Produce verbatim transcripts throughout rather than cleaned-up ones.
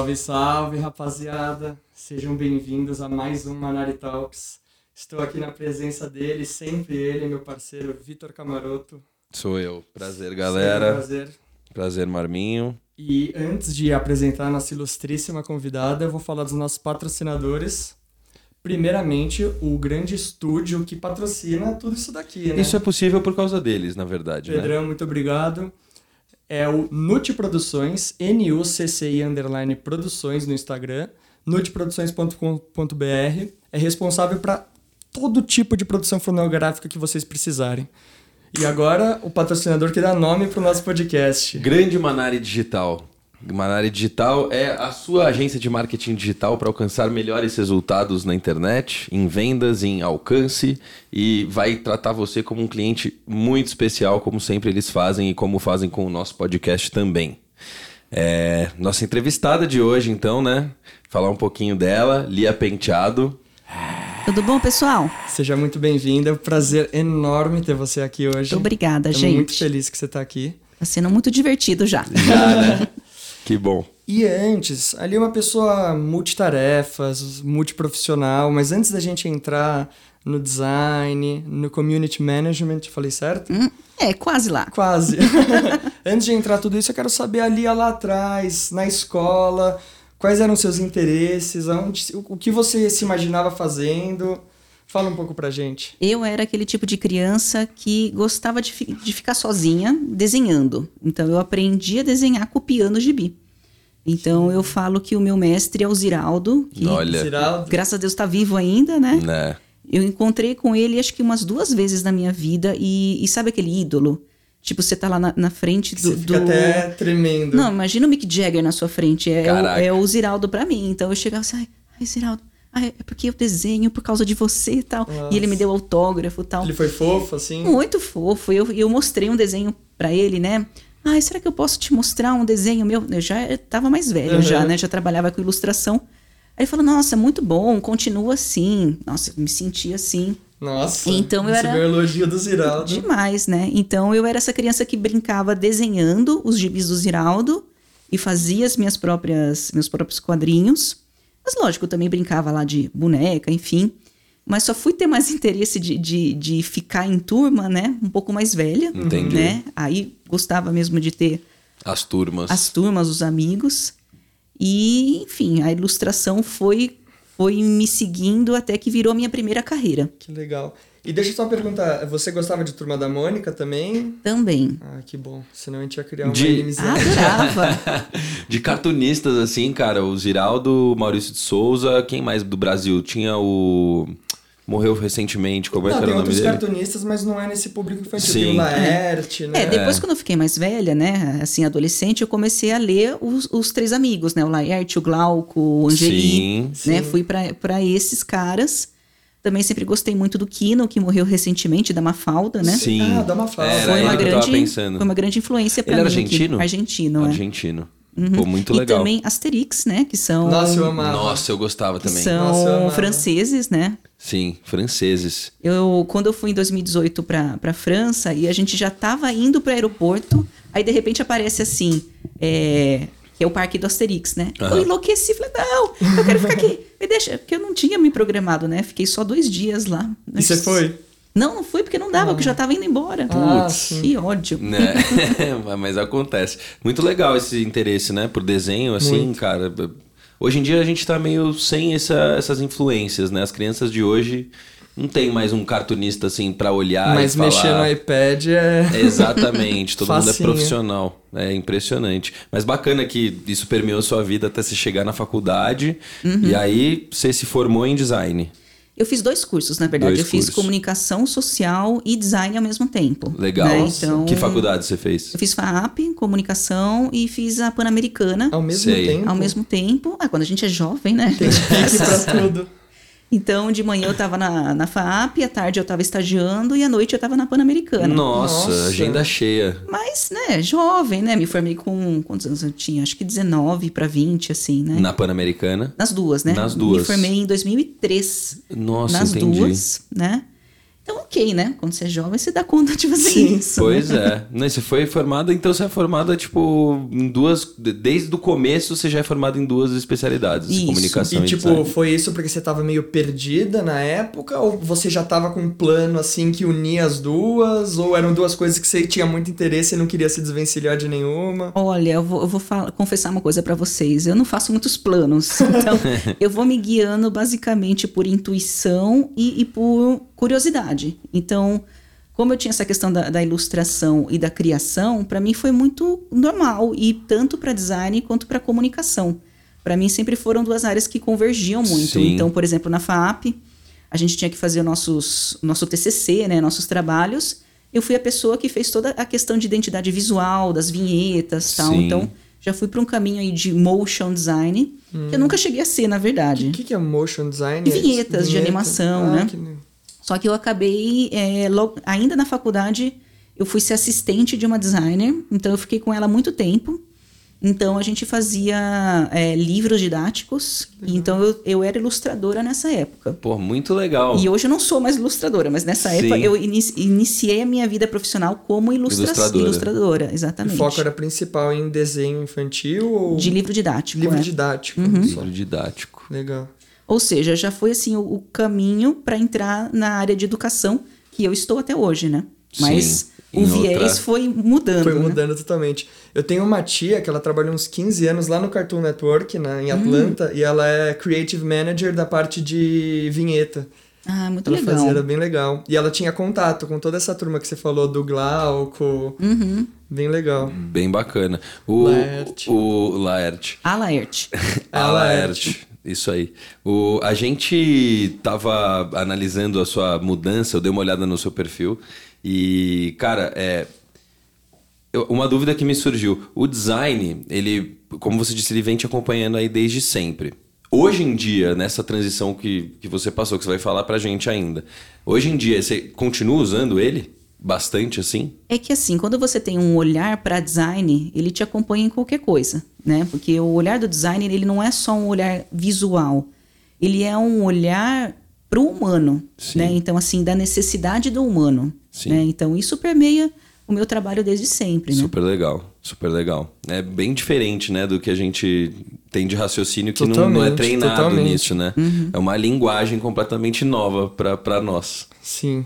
Salve, salve, rapaziada. Sejam bem-vindos a mais um Manari Talks. Estou aqui na presença dele, sempre ele, meu parceiro Vitor Camaroto. Sou eu. Prazer, galera. Sim, prazer. Prazer, Marminho. E antes de apresentar a nossa ilustríssima convidada, eu vou falar dos nossos patrocinadores. Primeiramente, o grande estúdio que patrocina tudo isso daqui, né? Isso é possível por causa deles, na verdade, Pedrão, né? muito obrigado. É o Nucci Produções, N U C C I underline Produções no Instagram, nucci produções ponto com ponto b r. É responsável para todo tipo de produção fonográfica que vocês precisarem. E agora, o patrocinador que dá nome para o nosso podcast. Grande Manari Digital. Manari Digital é a sua agência de marketing digital para alcançar melhores resultados na internet, em vendas, em alcance, e vai tratar você como um cliente muito especial, como sempre eles fazem e como fazem com o nosso podcast também. É, nossa entrevistada de hoje, então, né? Falar um pouquinho dela, Lia Penteado. Tudo bom, pessoal? Seja muito bem-vinda, é um prazer enorme ter você aqui hoje. Muito obrigada, Tô gente. muito feliz que você está aqui. Tá sendo muito divertido já. Já, né? Que bom. E antes, ali uma pessoa multitarefas, multiprofissional, mas antes da gente entrar no design, no community management, falei certo? Hum, é, quase lá. Quase. Antes de entrar tudo isso, eu quero saber ali lá atrás, na escola, quais eram seus interesses, aonde, o que você se imaginava fazendo. Fala um pouco pra gente. Eu era aquele tipo de criança que gostava de, fi- de ficar sozinha desenhando. Então, eu aprendi a desenhar copiando gibi. Então, eu falo que o meu mestre é o Ziraldo, que, Olha. Ziraldo. graças a Deus, está vivo ainda, né? Né? Eu encontrei com ele, acho que umas duas vezes na minha vida. E, e sabe aquele ídolo? Tipo, você tá lá na, na frente do... Você fica do... até tremendo. Não, imagina o Mick Jagger na sua frente. É, o, Caraca. é o Ziraldo pra mim. Então, eu chegava assim, ai, ai Ziraldo. Ah, é porque eu desenho por causa de você e tal. Nossa. E ele me deu autógrafo e tal. Ele foi fofo, assim? Muito fofo. Eu, eu mostrei um desenho pra ele, né? Ai, será que eu posso te mostrar um desenho meu? Eu já tava mais velho, Uhum. já, né? Já trabalhava com ilustração. Aí ele falou, nossa, muito bom, continua assim. Nossa, eu me senti assim. Nossa, Então, eu recebeu era- o elogio do Ziraldo. Demais, né? Então eu era essa criança que brincava desenhando os gibis do Ziraldo e fazia as minhas próprias, meus próprios quadrinhos. Mas lógico, eu também brincava lá de boneca, enfim. Mas só fui ter mais interesse de, de, de ficar em turma, né? Um pouco mais velha. Entendi. Né? Aí gostava mesmo de ter As turmas. as turmas, os amigos. E, enfim, a ilustração foi, foi me seguindo até que virou a minha primeira carreira. Que legal. E deixa eu só perguntar, você gostava de Turma da Mônica também? Também. Ah, que bom. Senão a gente ia criar uma De- inimizade. Adorava. De cartunistas, assim, cara, o Ziraldo, Maurício de Souza, quem mais do Brasil? Tinha o... Morreu recentemente, como é Não, que era tem o nome outros dele? cartunistas, mas não é nesse público infantil. Sim. Tem o Laerte, né? É, depois quando eu fiquei mais velha, né, assim, adolescente, eu comecei a ler os, os três amigos, né, o Laerte, o Glauco, o Angeli, Sim, né, sim. fui pra pra esses caras. Também sempre gostei muito do Kino, que morreu recentemente, da Mafalda, né? Sim. Ah, dá uma fala. Era Foi ele uma que eu tava grande, pensando. foi uma grande influência pra Ele mim. era aqui. argentino? Argentino, é. Argentino. Pô, muito E legal. também Asterix, né, que são, Nossa, eu amava. Nossa, eu gostava que também. são Nossa, eu amava. franceses, né? Sim, franceses. Eu, quando eu fui em dois mil e dezoito pra, pra França, e a gente já tava indo pro aeroporto, aí de repente aparece assim, é, que é o parque do Asterix, né? Aham. Eu enlouqueci, falei, não, eu quero ficar aqui, me deixa, porque eu não tinha me programado, né? Fiquei só dois dias lá. E você foi? Não, não fui porque não dava, porque eu já tava indo embora. Ah, Putz, sim. que ódio. Né? Mas acontece. Muito legal esse interesse, né? Por desenho, assim, Muito. cara. Hoje em dia a gente tá meio sem essa- essas influências, né? As crianças de hoje não tem mais um cartunista, assim, pra olhar Mas e falar... mexer no iPad é... Exatamente, todo mundo é Facinho. profissional. É impressionante. Mas bacana que isso permeou sua vida até você chegar na faculdade. Uhum. E aí você se formou em design. Eu fiz dois cursos, na verdade. Dois eu fiz cursos. comunicação social e design ao mesmo tempo. Legal. Né? Nossa. Então, Que faculdade você fez? eu fiz FAAP, comunicação, e fiz a Pan-Americana Ao mesmo Sei. tempo. ao mesmo tempo. Ah, quando a gente é jovem, né? Tem pique pra tudo. Então, de manhã eu tava na, na FAAP, à tarde eu tava estagiando e à noite eu tava na Pan-Americana. Nossa, Nossa. agenda cheia. Mas, né, jovem, né? Me formei com... Quantos anos eu tinha? Acho que dezenove para vinte, assim, né? Na Pan-Americana. Nas duas, né? Nas duas. Me formei em dois mil e três. Nossa, nas entendi. duas, né? Então, ok, né? Quando você é jovem, você dá conta de fazer Sim, isso. Pois né? é. Não, você foi formada, então você é formada, tipo, em duas... Desde o começo você já é formada em duas especialidades. Isso. Comunicação e, E, tipo, design. foi isso porque você tava meio perdida na época? Ou você já tava com um plano, assim, que unia as duas? Ou eram duas coisas que você tinha muito interesse e não queria se desvencilhar de nenhuma? Olha, eu vou, eu vou falar- confessar uma coisa pra vocês. Eu não faço muitos planos. Então, eu vou me guiando basicamente por intuição e, e por curiosidade. Então, como eu tinha essa questão da, da ilustração e da criação, para mim foi muito normal, e tanto para design quanto para comunicação. Para mim sempre foram duas áreas que convergiam muito. Sim. Então, por exemplo, na F A A P, a gente tinha que fazer o nossos, nosso T C C, né, nossos trabalhos. Eu fui a pessoa que fez toda a questão de identidade visual, das vinhetas e tal. Sim. Então, já fui para um caminho aí de motion design, que eu nunca cheguei a ser, na verdade. O que, que é motion design? E vinhetas de animação, Ah, né? que- Só que eu acabei, é, logo, ainda na faculdade, eu fui ser assistente de uma designer, então eu fiquei com ela há muito tempo. Então a gente fazia é, livros didáticos, então eu, eu era ilustradora nessa época. Pô, muito legal. E hoje eu não sou mais ilustradora, mas nessa Sim. época eu inici- iniciei a minha vida profissional como ilustra- Ilustradora. ilustradora. O Exatamente. foco era principal em desenho infantil ou... De livro didático. Livro é. didático. Só. Livro didático. Legal. Ou seja, já foi assim o, o caminho para entrar na área de educação que eu estou até hoje, né? Mas Sim, o em viés outra- foi mudando. Foi né? mudando totalmente. Eu tenho uma tia que ela trabalhou uns quinze anos lá no Cartoon Network, na, em Atlanta, e ela é Creative Manager da parte de vinheta. Ah, muito Ela legal. fazia, era bem legal. E ela tinha contato com toda essa turma que você falou, do Glauco. Uhum. Bem legal. Bem bacana. O Laerte. O Laerte. A Laerte. A A Laerte. Isso aí. O, a gente tava analisando a sua mudança, eu dei uma olhada no seu perfil e, cara, é, eu- uma dúvida que me surgiu. O design, ele, como você disse, ele vem te acompanhando aí desde sempre. Hoje em dia, nessa transição que, que você passou, que você vai falar pra gente ainda, hoje em dia, você continua usando ele? Bastante, assim? É que assim, quando você tem um olhar para design, ele te acompanha em qualquer coisa, né? Porque o olhar do design, ele não é só um olhar visual, ele é um olhar para o humano, Sim. né? Então assim, da necessidade do humano, Sim. né? Então isso permeia o meu trabalho desde sempre, né? Super legal, super legal. É bem diferente, né, do que a gente tem de raciocínio, que não, não é Totalmente, treinado totalmente. nisso, né? Uhum. É uma linguagem completamente nova pra, pra nós. Sim.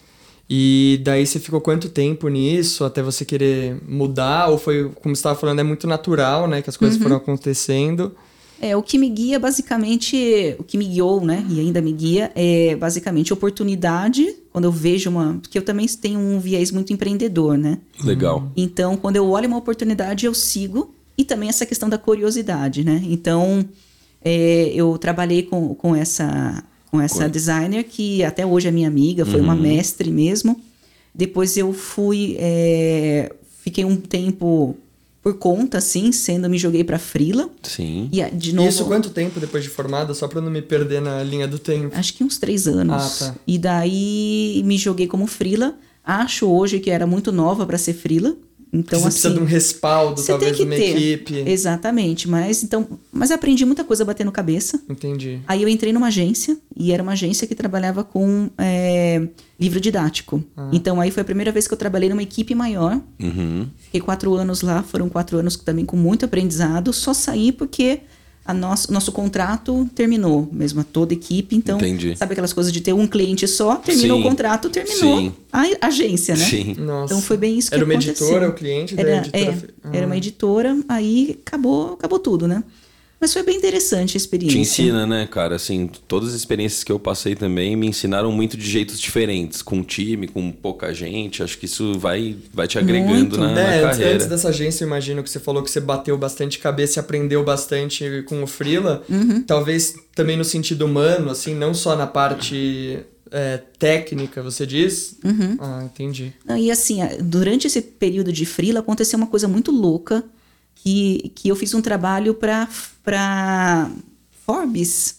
E daí você ficou quanto tempo nisso até você querer mudar? Ou foi, como você estava falando, é muito natural, né? Que as coisas foram acontecendo. É, o que me guia basicamente, o que me guiou, né, e ainda me guia, é basicamente oportunidade, quando eu vejo uma... Porque eu também tenho um viés muito empreendedor, né? Legal. Então, quando eu olho uma oportunidade, eu sigo. E também essa questão da curiosidade, né? Então, é, eu trabalhei com, com essa, com essa Com- designer, que até hoje é minha amiga, foi uma mestre mesmo. Depois eu fui... é, fiquei um tempo por conta, assim, sendo... Me joguei pra freela. Sim. E, de novo... Isso quanto tempo depois de formada? Só pra eu não me perder na linha do tempo. Acho que uns três anos. Ah, tá. E daí me joguei como freela. Acho hoje que era muito nova para ser freela. Então, você assim, precisa de um respaldo, você talvez, tem de que uma ter. equipe. Exatamente. Mas, então, mas aprendi muita coisa batendo cabeça. Entendi. Aí eu entrei numa agência, e era uma agência que trabalhava com é, livro didático. Ah. Então aí foi a primeira vez que eu trabalhei numa equipe maior. Uhum. Fiquei quatro anos lá, foram quatro anos também com muito aprendizado. Só saí porque a nosso, nosso contrato terminou, mesmo a toda a equipe. Então, Entendi. sabe aquelas coisas de ter um cliente só, terminou Sim. o contrato, terminou Sim. a agência, né? Sim. Nossa. Então foi bem isso que Era uma aconteceu. editora, o cliente da Era, editora? é, fe- Ah. era uma editora, aí acabou, acabou tudo, né? Mas foi bem interessante a experiência. Te ensina, né, cara? Assim, todas as experiências que eu passei também me ensinaram muito de jeitos diferentes. Com time, com pouca gente. Acho que isso vai, vai te agregando Muito. na, na É, antes, carreira. antes dessa agência, eu imagino que você falou que você bateu bastante cabeça e aprendeu bastante com o freela. Uhum. Talvez também no sentido humano, assim, não só na parte é, técnica, você diz? Uhum. Ah, entendi. Não, e assim, a- durante esse período de freela aconteceu uma coisa muito louca, que, que eu fiz um trabalho para para Forbes,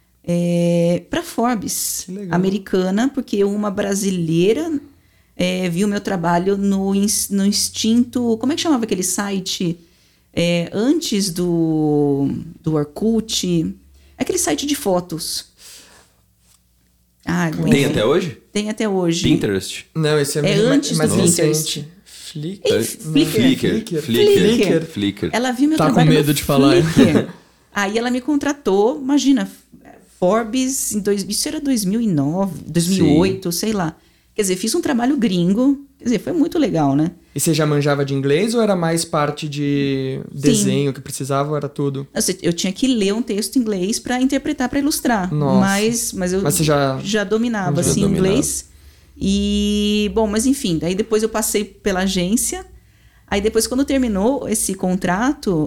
é, para Forbes Que legal. americana, porque uma brasileira é, viu meu trabalho no, ins- no Instinto, como é que chamava aquele site é, antes do, do Orkut, aquele site de fotos. Ah, Tem até hoje? Tem até hoje. Pinterest? Não, esse é, É mais, antes mais do Pinterest. recente. Flickr? Ei, Não, Flickr. Flickr. Flickr. Flickr. Flickr. Flickr. Ela viu meu Tá com trabalho medo no de falar, hein? Flickr. Aí ela me contratou, imagina, Forbes, em dois, isso era dois mil e nove, dois mil e oito, sei lá. Quer dizer, fiz um trabalho gringo, quer dizer, foi muito legal, né? E você já manjava de inglês ou era mais parte de desenho que precisava ou era tudo? Assim, eu tinha que ler um texto em inglês para interpretar, para ilustrar. Nossa. Mas, mas eu Mas você já- já dominava, Já assim, dominava. inglês. E, bom, mas enfim, daí depois eu passei pela agência. Aí depois, quando terminou esse contrato,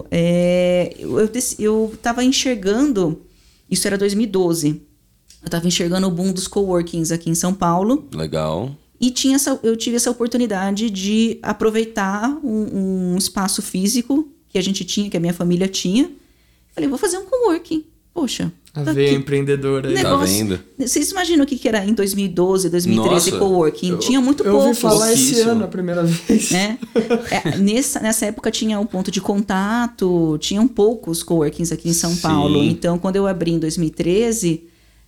é, eu, eu, dec- eu tava enxergando, isso era dois mil e doze, eu tava enxergando o boom dos coworkings aqui em São Paulo. Legal. E tinha essa, eu tive essa oportunidade de aproveitar um, um espaço físico que a gente tinha, que a minha família tinha. Falei, vou fazer um coworking. Poxa. A tá veia aqui. empreendedora aí. Tá Negócio- vendo? Vocês imaginam o que que era em dois mil e doze, dois mil e treze Nossa, coworking? eu- Tinha muito Eu pouco. ouvi falar esse Pouquíssimo. ano a primeira vez. Né? É, nessa, nessa época tinha um ponto de contato, tinham poucos coworkings aqui em São Sim. Paulo. Então, quando eu abri em dois mil e treze,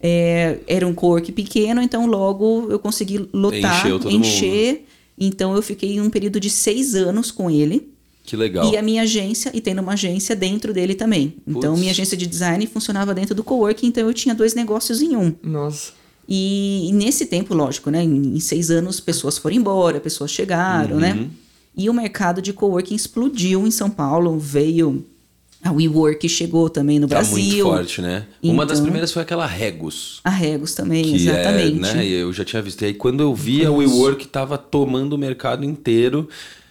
é, era um cowork pequeno, então logo eu consegui lotar, Encheu todo encher. Então, eu fiquei em um período de seis anos com ele. Que legal. E a minha agência, e tendo uma agência dentro dele também. Então, Putz. minha agência de design funcionava dentro do coworking, então eu tinha dois negócios em um. Nossa. E, e nesse tempo, lógico, né? Em, em seis anos, pessoas foram embora, pessoas chegaram, Uhum. né? E o mercado de coworking explodiu em São Paulo, veio... A WeWork chegou também no Tá Brasil. muito forte, né? Uma das Então- primeiras foi aquela Regus. A Regos também, Que exatamente. é, né? Eu já tinha visto. E aí quando eu vi, a WeWork tava tomando o mercado inteiro.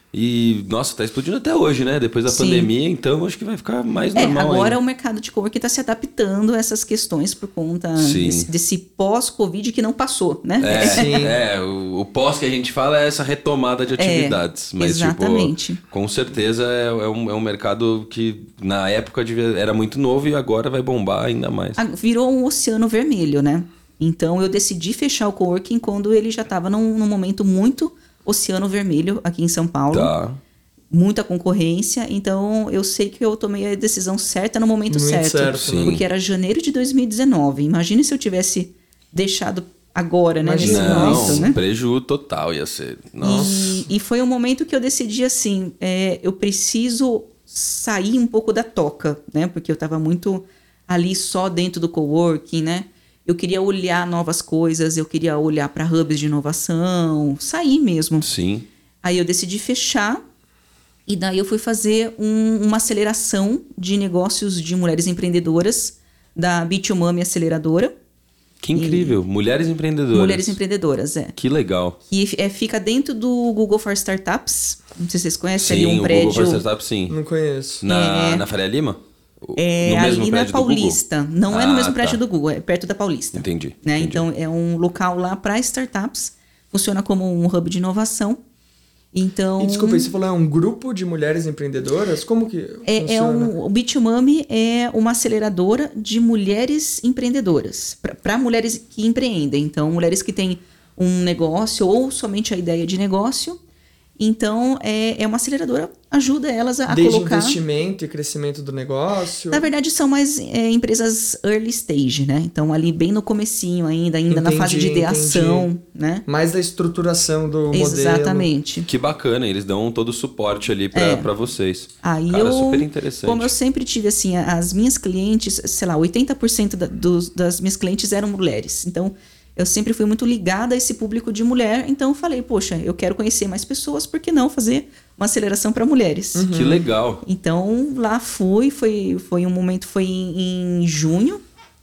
E, nossa, tá explodindo até hoje, né? Depois da Sim. pandemia, então acho que vai ficar mais É, normal agora ainda. o mercado de coworking está se adaptando a essas questões por conta Sim. desse, desse pós-Covid que não passou, né? É, Sim. é o, o pós que a gente fala é essa retomada de atividades. Mas, exatamente. tipo, com certeza é, é, um, é um mercado que na época devia, era muito novo e agora vai bombar ainda mais. A- Virou um oceano vermelho, né? Então eu decidi fechar o coworking quando ele já estava num, num momento muito oceano vermelho aqui em São Paulo. Tá. Muita concorrência, então eu sei que eu tomei a decisão certa no momento Muito certo. certo, Sim. Porque era janeiro de dois mil e dezenove. Imagine se eu tivesse deixado agora, né? Nesse Imagina. momento, Não, né? preju total ia ser. Nossa. E, e foi um momento que eu decidi assim, é, eu preciso sair um pouco da toca, né? Porque eu estava muito ali só dentro do coworking, né? Eu queria olhar novas coisas, eu queria olhar para hubs de inovação, sair mesmo. Sim. Aí eu decidi fechar e daí eu fui fazer um- uma aceleração de negócios de mulheres empreendedoras da B dois Mami Aceleradora. Que incrível. Mulheres empreendedoras. Mulheres empreendedoras, é. Que legal. Que é, fica dentro do Google for Startups. Não sei se vocês conhecem, Sim, ali um o prédio. Google for Startup, sim. Não conheço. Na, É. na Faria Lima? O- É no mesmo ali na prédio do Google? Paulista. Não é no Ah, mesmo prédio tá. do Google, é perto da Paulista. Entendi, Né? entendi. Então é um local lá para startups. Funciona como um hub de inovação. Então. E desculpa, você falou é um grupo de mulheres empreendedoras? Como que É, é funciona? um, o B dois Mami é uma aceleradora de mulheres empreendedoras, para mulheres que empreendem. Então, mulheres que têm um negócio ou somente a ideia de negócio. Então, é, é uma aceleradora, ajuda elas a, a Desde colocar... investimento e crescimento do negócio? Na verdade, são mais é, empresas early stage, né? Então, ali bem no comecinho ainda, ainda na Entendi, fase de ideação, entendi. né? Mais da estruturação do modelo. Exatamente. Que bacana, eles dão todo o suporte ali pra, É. pra vocês. Aí Cara, eu, super interessante. como eu sempre tive assim, as minhas clientes, sei lá, oitenta por cento da, dos, das minhas clientes eram mulheres. Então, eu sempre fui muito ligada a esse público de mulher. Então, eu falei, poxa, eu quero conhecer mais pessoas, por que não fazer uma aceleração para mulheres? Que legal. Então, lá fui, foi, foi um momento, foi em, em junho.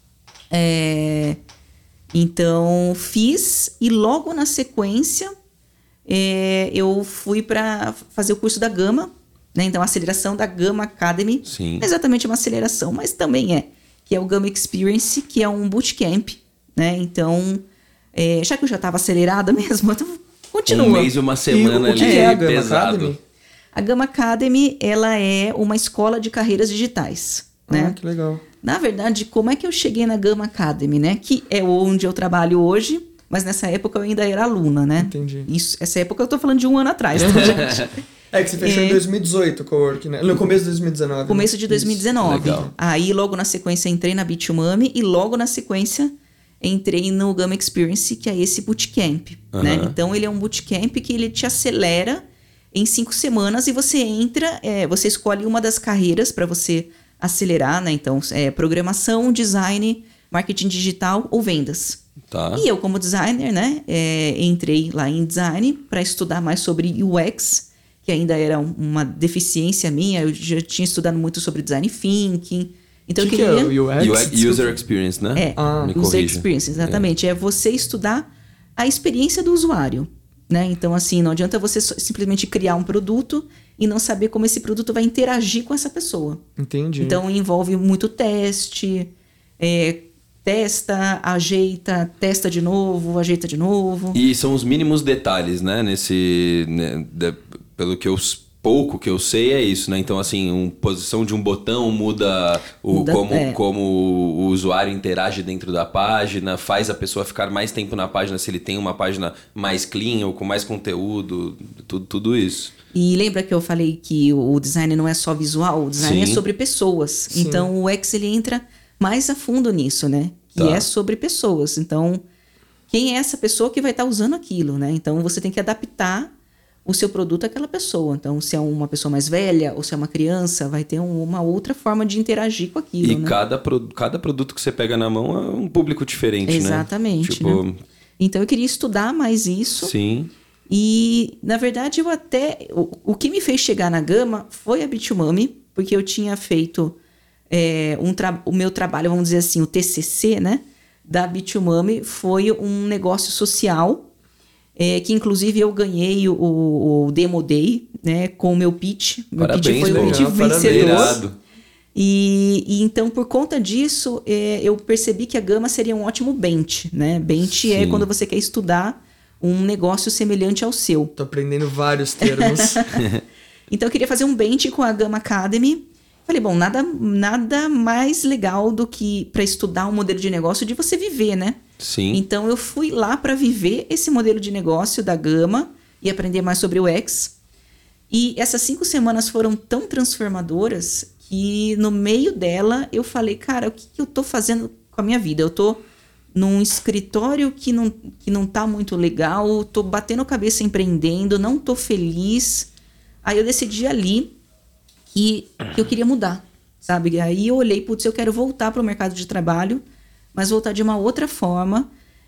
É, então, fiz e logo na sequência é, eu fui para fazer o curso da Gama, né? Então, a aceleração da Gama Academy. Sim. Não é exatamente uma aceleração, mas também é. Que é o Gama Experience, que é um bootcamp, né? Então, é, já que eu já estava acelerada mesmo, então continua. Um mês e uma semana E o que ali é a Gama pesado. Academy? A Gama Academy, ela é uma escola de carreiras digitais, né? Ah, que legal. Na verdade, como é que eu cheguei na Gama Academy, né? Que é onde eu trabalho hoje, mas nessa época eu ainda era aluna, né? Entendi. Isso, essa época eu tô falando de um ano atrás, tá, gente? É que você fechou É. em dois mil e dezoito o coworking, né? No começo de dois mil e dezenove. Começo de dois mil e dezenove. Legal. Aí, logo na sequência, entrei na B dois Mami e logo na sequência entrei no Gama Experience, que é esse bootcamp, Uhum. né? Então, ele é um bootcamp que ele te acelera em cinco semanas e você entra, é, você escolhe uma das carreiras para você acelerar, né? Então, é programação, design, marketing digital ou vendas. Tá. E eu, como designer, né, é, entrei lá em design para estudar mais sobre U X, que ainda era um- uma deficiência minha. Eu já tinha estudado muito sobre design thinking. Então, O que, eu que queria... é o U X? U X, Desculpa. User Experience, né? É, Ah. Me user corrija. experience, exatamente. É. você estudar a experiência do usuário, né? Então, assim, não adianta você só- simplesmente criar um produto e não saber como esse produto vai interagir com essa pessoa. Entendi. Então, envolve muito teste, é, testa, ajeita, testa de novo, ajeita de novo. E são os mínimos detalhes, né? Nesse. Né, de- pelo que eu. Pouco que eu sei é isso, né? Então, assim, uma posição de um botão muda, o, Muda, como, é. como o usuário interage dentro da página, faz a pessoa ficar mais tempo na página se ele tem uma página mais clean ou com mais conteúdo, tudo, tudo isso. E lembra que eu falei que o design não é só visual, o design Sim. é sobre pessoas. Sim. Então, o U X ele entra mais a fundo nisso, né? Que Tá. é sobre pessoas. Então, quem é essa pessoa que vai estar usando aquilo, né? Então, você tem que adaptar o seu produto àquela pessoa. Então, se é uma pessoa mais velha ou se é uma criança, vai ter um- uma outra forma de interagir com aquilo, E né? cada, pro- cada produto que você pega na mão é um público diferente, Exatamente, né? Tipo, né? Então, eu queria estudar mais isso. sim. E, na verdade, eu até... O, o que me fez chegar na Gama foi a Bitumami, porque eu tinha feito é, um tra- o meu trabalho, vamos dizer assim, o T C C, né? Da Bitumami foi um negócio social, é, que inclusive eu ganhei o, o Demo Day, né? Com o meu pitch. Meu pitch Parabéns, foi o pô. pitch Legal, parabéns. vencedor. Irado. E, e então, por conta disso, é, eu percebi que a Gama seria um ótimo bench, né? Bench é Sim. quando você quer estudar um negócio semelhante ao seu. Tô aprendendo vários termos. Então, eu queria fazer um bench com a Gama Academy. Falei, bom, nada, nada mais legal do que para estudar um modelo de negócio de você viver, né? Sim. Então, eu fui lá para viver esse modelo de negócio da Gama e aprender mais sobre o U X. E essas cinco semanas foram tão transformadoras que no meio dela eu falei, cara, o que, que eu tô fazendo com a minha vida? Eu tô num escritório que não, que não tá muito legal, tô batendo cabeça empreendendo, não tô feliz. Aí eu decidi ali que, que eu queria mudar, sabe? Aí eu olhei, putz, eu quero voltar para o mercado de trabalho, mas voltar de uma outra forma.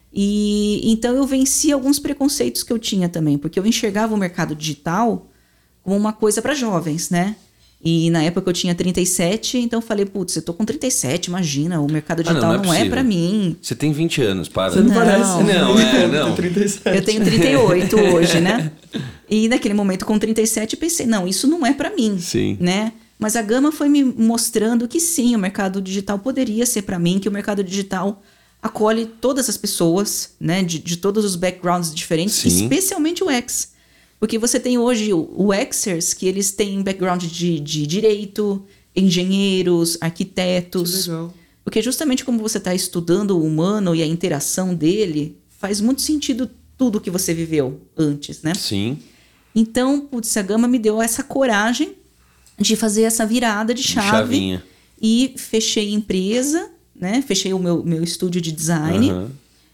E então eu venci alguns preconceitos que eu tinha também, porque eu enxergava o mercado digital como uma coisa para jovens, né? E na época eu tinha trinta e sete, então eu falei, putz, eu tô com trinta e sete, imagina, o mercado Ah, não, digital não é não é, possível. para mim. Você tem vinte anos, para. Você não, Não. parece. Não, é, não. Tem trinta e sete. Eu tenho trinta e oito hoje, né? E naquele momento, com trinta e sete, pensei, não, isso não é para mim, Sim. né? Mas a Gama foi me mostrando que sim, o mercado digital poderia ser para mim, que o mercado digital acolhe todas as pessoas, né? De, de todos os backgrounds diferentes, Sim. especialmente o X. Porque você tem hoje o, o Xers, que eles têm background de, de direito, engenheiros, arquitetos. Que legal. Porque justamente como você está estudando o humano e a interação dele, faz muito sentido tudo que você viveu antes, né? Sim. Então, putz, a Gama me deu essa coragem de fazer essa virada de chave. Chavinha. E fechei a empresa, né? Fechei o meu, meu estúdio de design. Aham.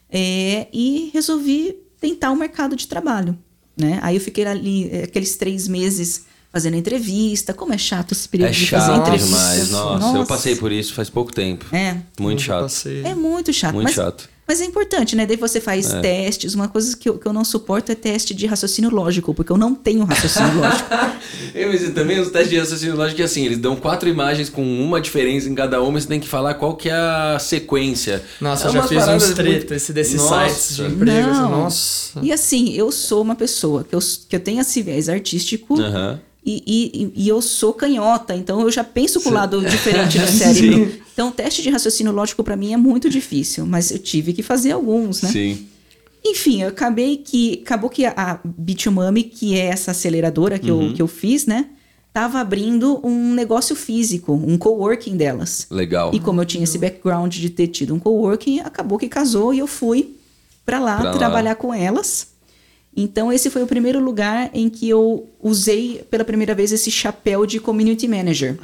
É, e resolvi tentar o mercado de trabalho, né? Aí eu fiquei ali é, aqueles três meses fazendo entrevista. Como é chato esse período É de fazer chato entrevista. demais. Nossa, eu passei por isso faz pouco tempo. É, Muito Eu chato. passei. é muito chato. Muito mas, chato. mas é importante, né? Daí você faz É. testes. Uma coisa que eu, que eu não suporto é teste de raciocínio lógico, porque eu não tenho raciocínio lógico. Eu, mas também os testes de raciocínio lógico é assim, eles dão quatro imagens com uma diferença em cada uma, e você tem que falar qual que é a sequência. Nossa, É eu já umas fiz paradas uns treta muito- esse desses Nossa. sites de empregos. Não. Nossa. E assim, eu sou uma pessoa que eu, que eu tenho esse viés artístico. Aham. E, e, e eu sou canhota, então eu já penso com o Sim. lado diferente do cérebro. Sim. Então, o teste de raciocínio lógico para mim é muito difícil, mas eu tive que fazer alguns, né? Sim. Enfim, eu acabei que acabou que a Bitumami, que é essa aceleradora que, Uhum. eu, que eu fiz, né, tava abrindo um negócio físico, um coworking delas. Legal. E como eu tinha esse background de ter tido um coworking, acabou que casou e eu fui para lá Pra lá. trabalhar com elas. Então, esse foi o primeiro lugar em que eu usei pela primeira vez esse chapéu de community manager.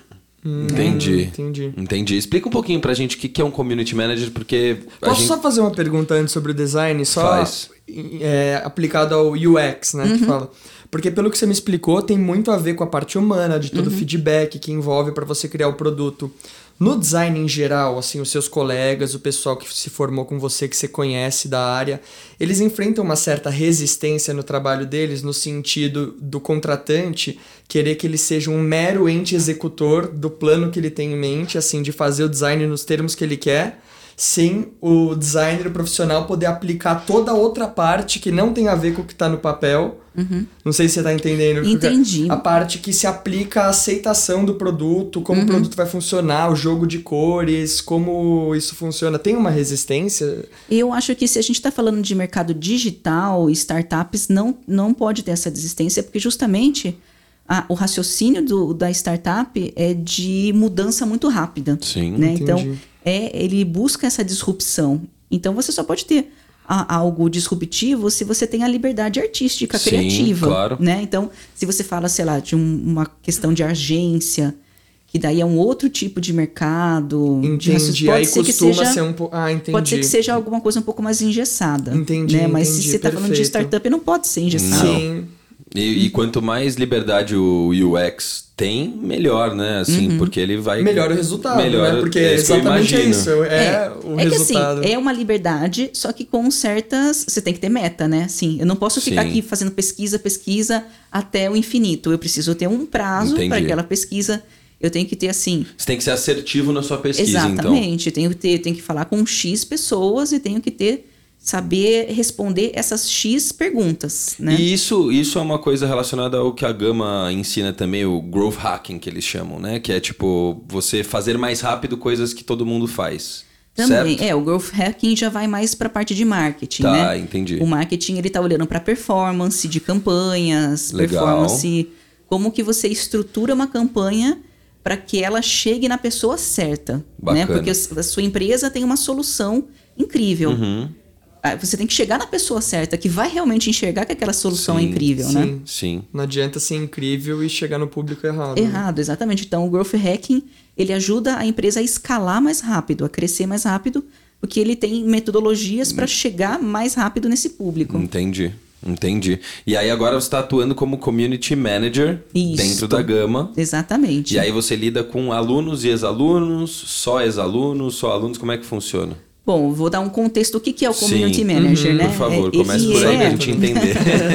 Hum, Entendi. Entendi. Entendi. Explica um pouquinho pra gente o que que é um community manager, porque... a Posso gente... só fazer uma pergunta antes sobre o design? Só Faz. É, aplicado ao U X, né? Uhum. Que fala. Porque pelo que você me explicou, tem muito a ver com a parte humana, de todo o feedback que envolve para você criar o produto. No design em geral, assim, os seus colegas, o pessoal que se formou com você, que você conhece da área, eles enfrentam uma certa resistência no trabalho deles, no sentido do contratante querer que ele seja um mero ente executor do plano que ele tem em mente, assim, de fazer o design nos termos que ele quer, sem o designer profissional poder aplicar toda a outra parte que não tem a ver com o que está no papel. Uhum. Não sei se você está entendendo. Entendi. A parte que se aplica à aceitação do produto, como uhum. o produto vai funcionar, o jogo de cores, como isso funciona. Tem uma resistência? Eu acho que se a gente está falando de mercado digital, startups, não, não pode ter essa resistência, porque justamente a, o raciocínio do, da startup é de mudança muito rápida. Sim, né? entendi. Então, é, ele busca essa disrupção. Então, você só pode ter a, algo disruptivo se você tem a liberdade artística, Sim, criativa. Claro. Né? Então, se você fala, sei lá, de um, uma questão de agência, que daí é um outro tipo de mercado. Entendi. De Aí ser costuma seja, ser um pouco... Ah, entendi. Pode ser que seja alguma coisa um pouco mais engessada. Entendi, né? Mas entendi, se você está falando de perfeito. startup, não pode ser engessado. Sim. E, e quanto mais liberdade o U X tem, melhor, né? Assim, Uhum. porque ele vai... Melhor o resultado, melhor, né? Porque é isso que eu exatamente é imagino. isso. É, É, o é que resultado. assim, é uma liberdade, só que com certas... Você tem que ter meta, né? Assim, eu não posso ficar Sim. aqui fazendo pesquisa, pesquisa até o infinito. Eu preciso ter um prazo Entendi. para aquela pesquisa. Eu tenho que ter, assim... Você tem que ser assertivo na sua pesquisa, Exatamente. Eu tenho que ter, tenho que falar com X pessoas e tenho que ter... saber responder essas X perguntas, né? E isso, isso é uma coisa relacionada ao que a Gama ensina também, o growth hacking, que eles chamam, né? Que é tipo, você fazer mais rápido coisas que todo mundo faz. Também, certo? é, o growth hacking já vai mais para a parte de marketing, Tá, né? entendi. O marketing, ele tá olhando para performance de campanhas, Legal. performance, como que você estrutura uma campanha para que ela chegue na pessoa certa, Bacana. né? Porque a sua empresa tem uma solução incrível. Uhum. Você tem que chegar na pessoa certa, que vai realmente enxergar que aquela solução Sim, é incrível, né? Sim. Sim. Não adianta ser incrível e chegar no público errado. Errado, exatamente. Então, o growth hacking, ele ajuda a empresa a escalar mais rápido, a crescer mais rápido, porque ele tem metodologias para chegar mais rápido nesse público. Entendi. Entendi. E aí agora você está atuando como community manager Isso. dentro da Gama. Exatamente. E aí você lida com alunos e ex-alunos, só ex-alunos, só alunos, como é que funciona? Bom, vou dar um contexto. O que que é o community Sim. manager, Uhum, né? Por favor, Ele comece por aí é... pra gente entender.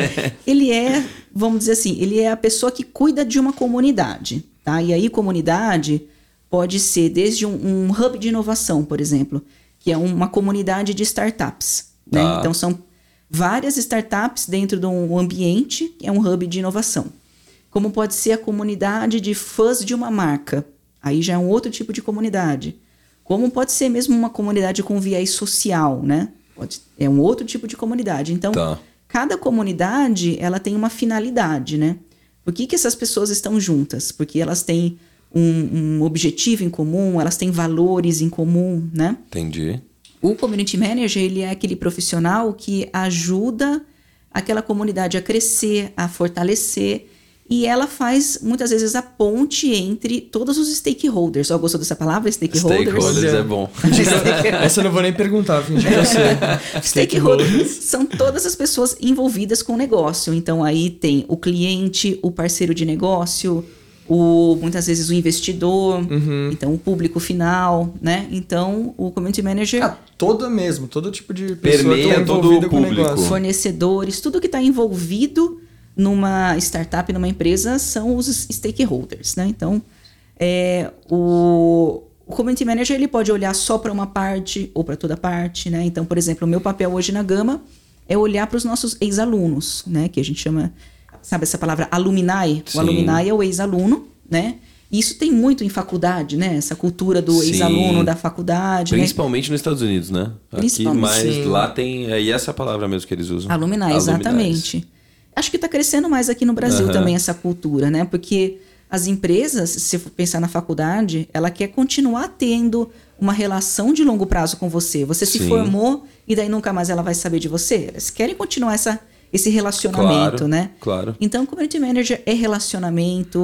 Ele é, vamos dizer assim, ele é a pessoa que cuida de uma comunidade, tá? E aí comunidade pode ser desde um, um hub de inovação, por exemplo, que é uma comunidade de startups, né? Tá. Então são várias startups dentro de um ambiente que é um hub de inovação. Como pode ser a comunidade de fãs de uma marca, aí já é um outro tipo de comunidade. Como pode ser mesmo uma comunidade com viés social, né? Pode, é um outro tipo de comunidade. Então, Tá. cada comunidade, ela tem uma finalidade, né? Por que que essas pessoas estão juntas? Porque elas têm um, um objetivo em comum, elas têm valores em comum, né? Entendi. O community manager, ele é aquele profissional que ajuda aquela comunidade a crescer, a fortalecer, e ela faz, muitas vezes, a ponte entre todos os stakeholders. Ó, gostou dessa palavra? Stakeholders? Stakeholders é bom. Essa eu não vou nem perguntar, fingi que eu sei. Stakeholders são todas as pessoas envolvidas com o negócio. Então, aí tem o cliente, o parceiro de negócio, o, muitas vezes o investidor, Uhum. então o público final, né? Então, o community manager, Ah, toda mesmo, todo tipo de pessoa Permeia que tá todo envolvida o com o público. negócio. fornecedores, tudo que está envolvido numa startup, numa empresa, são os stakeholders, né? Então, é, o, o community manager, ele pode olhar só para uma parte ou para toda parte, né? Então, por exemplo, o meu papel hoje na Gama é olhar para os nossos ex-alunos, né? Que a gente chama, sabe essa palavra alumni? Sim. O alumni é o ex-aluno, né? E isso tem muito em faculdade, né? Essa cultura do Sim. ex-aluno da faculdade, né? Principalmente nos Estados Unidos, né? Aqui, Principalmente. mas Sim. lá tem... É, e essa é a palavra mesmo que eles usam. Alumni, exatamente. Acho que está crescendo mais aqui no Brasil Aham. também essa cultura, né? Porque as empresas, se você for pensar na faculdade, ela quer continuar tendo uma relação de longo prazo com você. Você se Sim. formou e daí nunca mais ela vai saber de você. Eles querem continuar essa, esse relacionamento, Claro, né? claro. Então, o community manager é relacionamento,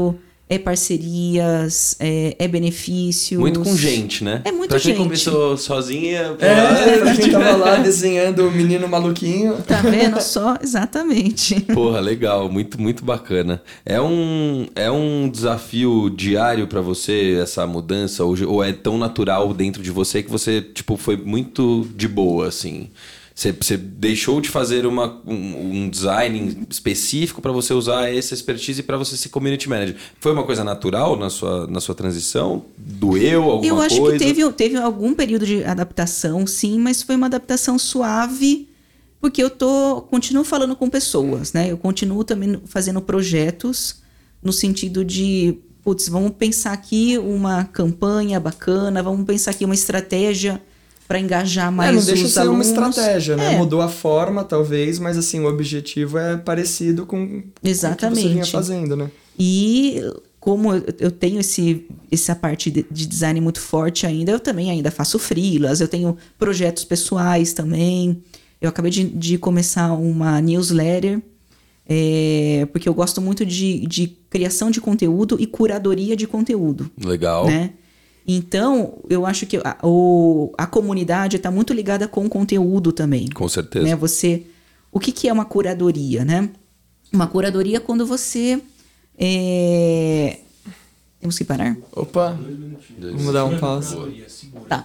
é parcerias, é, é benefícios. Muito com gente, né? É muito pra quem gente. começou sozinha... pô, É, pra quem tava lá desenhando o menino maluquinho. Tá vendo só? Exatamente. Porra, legal, muito, muito bacana. É um, é um desafio diário pra você essa mudança? Ou, ou é tão natural dentro de você que você, tipo, foi muito de boa, assim? Você, você deixou de fazer uma, um, um design específico para você usar essa expertise para você ser community manager. Foi uma coisa natural na sua, na sua transição? Doeu alguma coisa? Eu acho coisa? que teve, teve algum período de adaptação, sim, mas foi uma adaptação suave, porque eu tô, continuo falando com pessoas, né? Eu continuo também fazendo projetos no sentido de, putz, vamos pensar aqui uma campanha bacana, vamos pensar aqui uma estratégia para engajar mais os alunos. É, não deixa de ser uma estratégia, né? É. Mudou a forma, talvez, mas assim, o objetivo é parecido com, Exatamente. com o que você vinha fazendo, né? E como eu tenho esse, essa parte de, de design muito forte ainda, eu também ainda faço freelas, eu tenho projetos pessoais também. Eu acabei de, de começar uma newsletter, é, porque eu gosto muito de, de criação de conteúdo e curadoria de conteúdo. Legal. Né? Então, eu acho que a, o, a comunidade está muito ligada com o conteúdo também. Com certeza. Né? Você, o que, que é uma curadoria, né? Uma curadoria é quando você... É... Temos que parar? Opa, vamos dar um passo. Tá.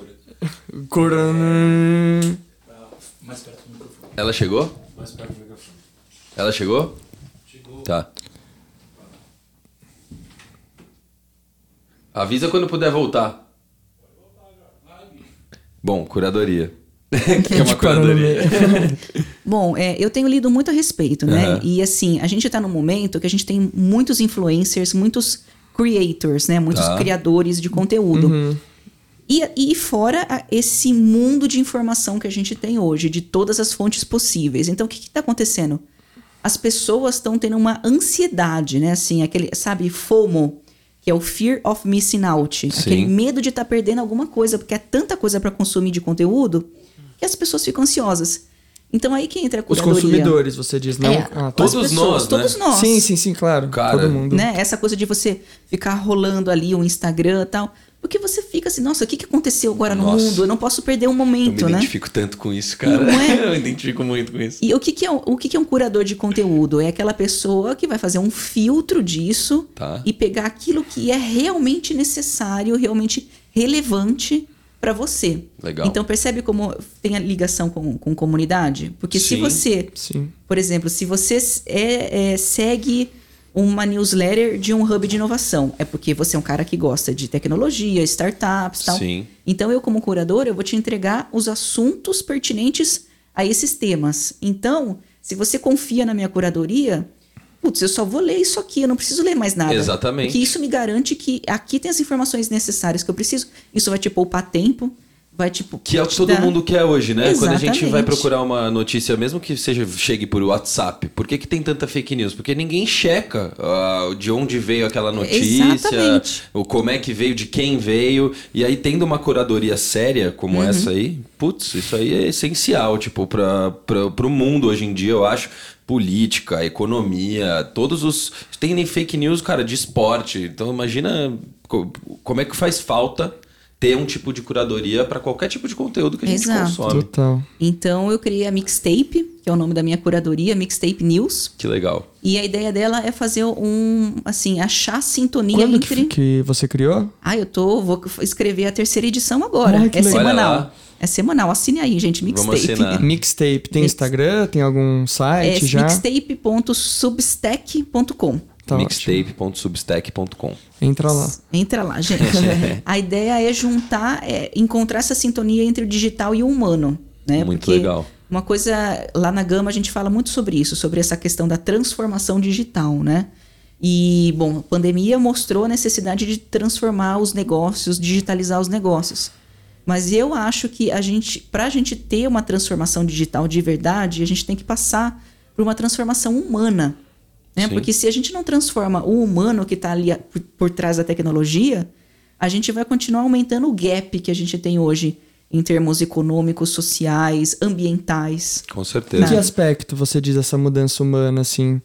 Corona. Mais perto do microfone. Ela chegou? Mais perto do microfone. Ela chegou? Chegou. Tá. Avisa quando puder voltar. Bom, curadoria. O que é uma curadoria? Bom, é, eu tenho lido muito a respeito, né? Uhum. E assim, a gente está num momento que a gente tem muitos influencers, muitos creators, né? Muitos Tá. criadores de conteúdo. Uhum. E, e fora a- esse mundo de informação que a gente tem hoje, de todas as fontes possíveis. Então, o que está acontecendo? As pessoas estão tendo uma ansiedade, né? Assim, aquele, sabe, FOMO, que é o Fear of Missing Out. Sim. Aquele medo de estar perdendo alguma coisa, porque é tanta coisa para consumir de conteúdo que as pessoas ficam ansiosas. Então, aí que entra a Os curadoria. consumidores, você diz, não? É, Ah, tá. Todos as pessoas, nós, né? todos nós. Sim, sim, sim, claro. Cara, Todo mundo. Né? Essa coisa de você ficar rolando ali o Instagram e tal. Porque você fica assim, nossa, o que, que aconteceu agora no Nossa. mundo? Eu não posso perder um Eu momento, me né? identifico tanto com isso, cara. Não é? Eu me identifico muito com isso. E o que, que, é, um- o que, que é um curador de conteúdo? É aquela pessoa que vai fazer um filtro disso Tá. e pegar aquilo que é realmente necessário, realmente relevante para você. Legal. Então percebe como tem a ligação com, com comunidade? Porque se Sim. você, Sim. por exemplo, se você é, é, segue uma newsletter de um hub de inovação, é porque você é um cara que gosta de tecnologia, startups e tal. Sim. Então, eu, como curador, eu vou te entregar os assuntos pertinentes a esses temas. Então, se você confia na minha curadoria, putz, eu só vou ler isso aqui, eu não preciso ler mais nada. Exatamente. Porque isso me garante que aqui tem as informações necessárias que eu preciso. Isso vai te poupar tempo, vai tipo... Que é o que te todo dar- mundo quer hoje, né? Quando a gente Exatamente. vai procurar uma notícia, mesmo que seja chegue por WhatsApp, por que, que tem tanta fake news? Porque ninguém checa ah, de onde veio aquela notícia, Exatamente. o como é que veio, de quem veio. E aí, tendo uma curadoria séria como Uhum. essa aí, putz, isso aí é essencial, tipo, para pro mundo hoje em dia, eu acho. Política, economia, todos os... Tem nem fake news, cara, de esporte. Então, imagina co- como é que faz falta ter um tipo de curadoria para qualquer tipo de conteúdo que a gente Exato. consome. Total. Então, eu criei a Mixtape, que é o nome da minha curadoria, Mixtape News. Que legal. E a ideia dela é fazer um, assim, achar a sintonia Quando que, entre... que você criou? Ah, eu tô, vou escrever a terceira edição agora. Ai, que é legal. Olha semanal. lá. É semanal. Assine aí, gente. Vamos Mixtape. assinar. Mixtape. Tem Mix- Instagram? Tem algum É site já? mixtape ponto substack ponto com. Tá ótimo. mixtape ponto substack ponto com. Entra lá. Entra lá, gente. A ideia é juntar, é encontrar essa sintonia entre o digital e o humano. Né? Muito Porque legal. Uma coisa, lá na Gama a gente fala muito sobre isso, sobre essa questão da transformação digital, né? E, bom, a pandemia mostrou a necessidade de transformar os negócios, digitalizar os negócios. Mas eu acho que a gente, para a gente ter uma transformação digital de verdade, a gente tem que passar por uma transformação humana. Né? Sim. Porque se a gente não transforma o humano que está ali a- por, por trás da tecnologia, a gente vai continuar aumentando o gap que a gente tem hoje em termos econômicos, sociais, ambientais. Com Em certeza. que aspecto você diz essa mudança humana, assim?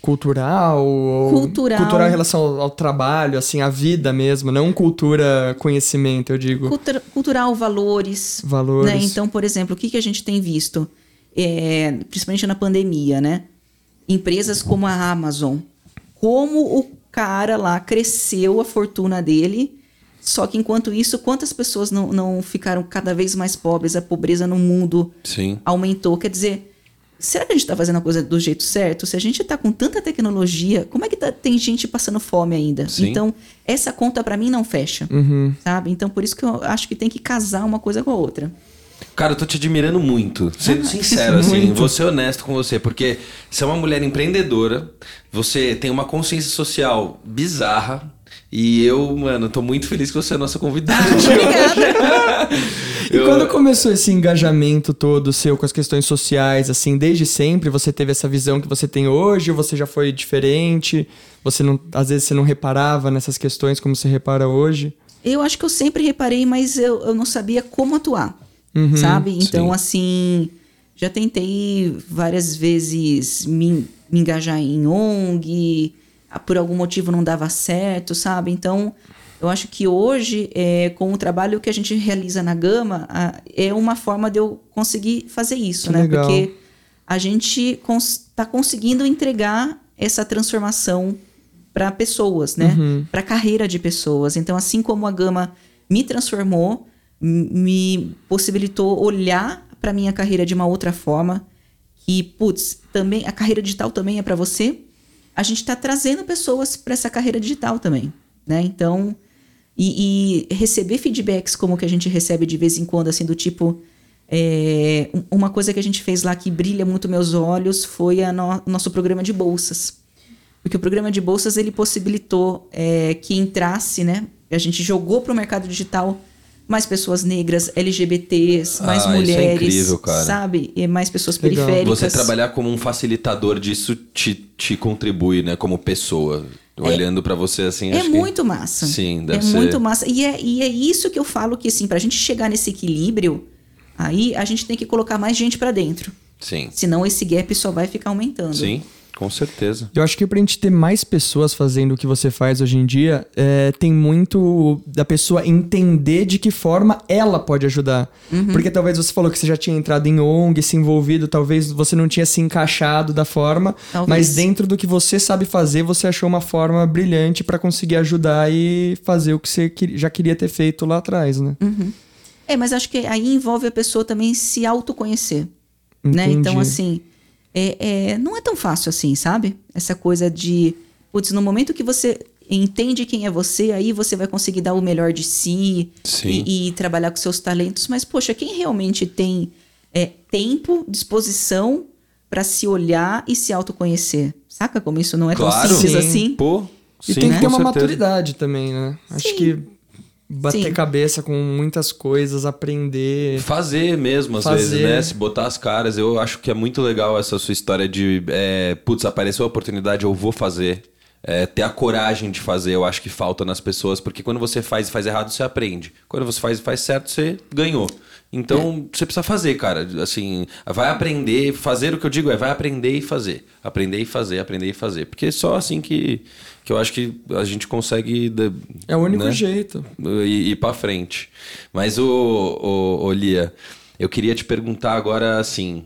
cultural? Ou Cultural. Cultural em relação ao, ao trabalho, assim, à vida mesmo, não cultura conhecimento, eu digo. Cultura, cultural, valores. Valores. Né? Então, por exemplo, o que, que a gente tem visto? É, principalmente na pandemia, né? Empresas como a Amazon. Como o cara lá cresceu a fortuna dele, só que enquanto isso, quantas pessoas não, não ficaram cada vez mais pobres? A pobreza no mundo Sim. aumentou. Quer dizer, será que a gente está fazendo a coisa do jeito certo? Se a gente está com tanta tecnologia, como é que tá, tem gente passando fome ainda? Sim. Então, essa conta para mim não fecha, Uhum. sabe? Então, por isso que eu acho que tem que casar uma coisa com a outra. Cara, eu tô te admirando muito. Sendo sincero, assim, Muito. vou ser honesto com você, porque você é uma mulher empreendedora, você tem uma consciência social bizarra, e eu, mano, tô muito feliz que você é a nossa convidada. Obrigada! E Eu- quando começou esse engajamento todo seu com as questões sociais, assim, desde sempre você teve essa visão que você tem hoje, ou você já foi diferente? Você não, às vezes você não reparava nessas questões como você repara hoje? Eu acho que eu sempre reparei, mas eu, eu não sabia como atuar, Uhum, sabe? Então, sim. assim, já tentei várias vezes me, me engajar em O N G, ah, por algum motivo não dava certo, sabe? Então, eu acho que hoje, é, com o trabalho que a gente realiza na Gama, ah, é uma forma de eu conseguir fazer isso, Que né? legal. Porque a gente está conseguindo entregar essa transformação para pessoas, né? Uhum. Para a carreira de pessoas. Então, assim como a Gama me transformou, m- me possibilitou olhar para minha carreira de uma outra forma, que, putz, também a carreira digital também é para você. A gente está trazendo pessoas para essa carreira digital também, né? Então, e, e receber feedbacks como que a gente recebe de vez em quando, assim, do tipo, é, um- uma coisa que a gente fez lá que brilha muito meus olhos foi a no- nosso programa de bolsas. Porque o programa de bolsas, ele possibilitou é, que entrasse, né? A gente jogou para o mercado digital mais pessoas negras, L G B Ts, mais Ah, isso é mulheres, incrível, cara. sabe? E mais pessoas Legal. periféricas. Você trabalhar como um facilitador disso te, te contribui, né? Como pessoa. Olhando pra você assim, É acho que- muito massa. Sim, deve é ser. muito massa. E é, e é isso que eu falo que, assim, pra gente chegar nesse equilíbrio, aí a gente tem que colocar mais gente pra dentro. Sim. Senão esse gap só vai ficar aumentando. Sim, com certeza. Eu acho que pra gente ter mais pessoas fazendo o que você faz hoje em dia, é, tem muito da pessoa entender de que forma ela pode ajudar. Porque talvez você falou que você já tinha entrado em O N G, se envolvido, talvez você não tinha se encaixado da forma, Talvez. mas dentro do que você sabe fazer, você achou uma forma brilhante pra conseguir ajudar e fazer o que você que- já queria ter feito lá atrás, né? É, mas acho que aí envolve a pessoa também se autoconhecer. Né? Entendi. Então, assim, é, é, não é tão fácil assim, sabe? Essa coisa de, putz, no momento que você entende quem é você, aí você vai conseguir dar o melhor de si Sim. e, e trabalhar com seus talentos. Mas, poxa, quem realmente tem é, tempo, disposição para se olhar e se autoconhecer? Saca como isso não é Claro. tão simples Sim. assim? Pô, E sim, tem que ter com uma certeza. maturidade também, né? Acho Sim. que bater Sim. cabeça com muitas coisas, aprender. Fazer mesmo, às Fazer. vezes, né? Se botar as caras. Eu acho que é muito legal essa sua história de, é, putz, apareceu a oportunidade, eu vou fazer. É, ter a coragem de fazer, eu acho que falta nas pessoas, porque quando você faz e faz errado, você aprende. Quando você faz e faz certo, você ganhou. Então, você precisa fazer, cara. Assim, vai aprender, fazer o que eu digo é, vai aprender e fazer. Aprender e fazer, aprender e fazer. Porque é só assim que, que eu acho que a gente consegue... de- É o único né? jeito. E ir pra frente. Mas, ô, ô, ô, Lia, eu queria te perguntar agora, assim...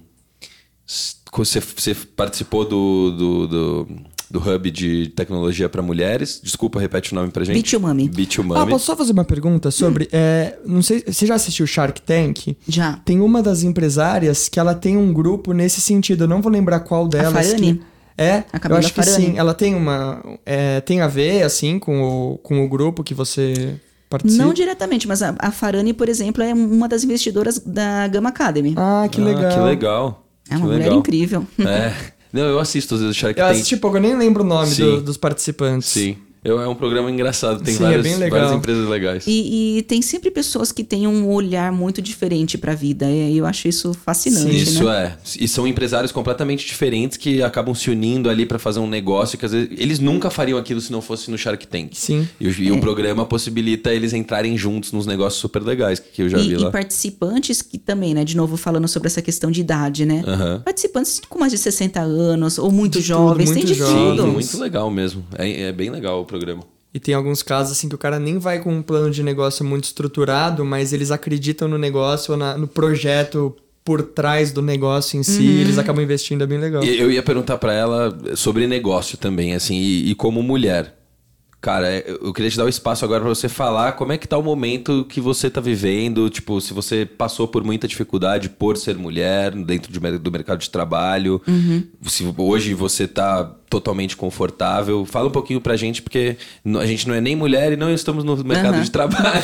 s- Você, você participou do, do, do, do Hub de Tecnologia para Mulheres. Desculpa, repete o nome pra gente. Beat You Mommy. Beat You Ah, Mommy. posso só fazer uma pergunta sobre. é, não sei, você já assistiu Shark Tank? Já. Tem uma das empresárias que ela tem um grupo nesse sentido. Eu não vou lembrar qual delas. Farane? que- É, A eu Camila acho que Farane. sim. Ela tem uma. é, tem a ver, assim, com o, com o grupo que você participa. Não diretamente, mas a, a Farane, por exemplo, é uma das investidoras da Gama Academy. Ah, que Ah, legal. que legal. é uma Que mulher legal. incrível. É. Não, eu assisto às vezes o Shark Eu Tank. assisti pouco, eu nem lembro o nome Sim. do- dos participantes. Sim. Eu, é um programa engraçado, tem Sim, é várias, bem legal. várias empresas legais. E, e tem sempre pessoas que têm um olhar muito diferente para a vida. E eu acho isso fascinante, Sim, isso né? é. E são empresários completamente diferentes que acabam se unindo ali para fazer um negócio que às vezes eles nunca fariam aquilo se não fosse no Shark Tank. Sim. E, o, e É. o programa possibilita eles entrarem juntos nos negócios super legais que eu já E, vi lá. e participantes que também, né? De novo, falando sobre essa questão de idade, né? Aham. Participantes com mais de sessenta anos ou muito De tudo, jovens, muito tem de jovens. tudo. Sim, muito legal mesmo. É, é bem legal o programa. E tem alguns casos assim que o cara nem vai com um plano de negócio muito estruturado, mas eles acreditam no negócio ou na- no projeto por trás do negócio em si, e eles acabam investindo, é bem legal. E eu ia perguntar pra ela sobre negócio também, assim, e, e como mulher. Cara, eu eu queria te dar o espaço agora pra você falar como é que tá o momento que você tá vivendo, tipo, se você passou por muita dificuldade por ser mulher dentro de mer- do mercado de trabalho, se hoje você tá totalmente confortável. Fala um pouquinho pra gente, porque n- a gente não é nem mulher e não estamos no mercado Aham. de trabalho.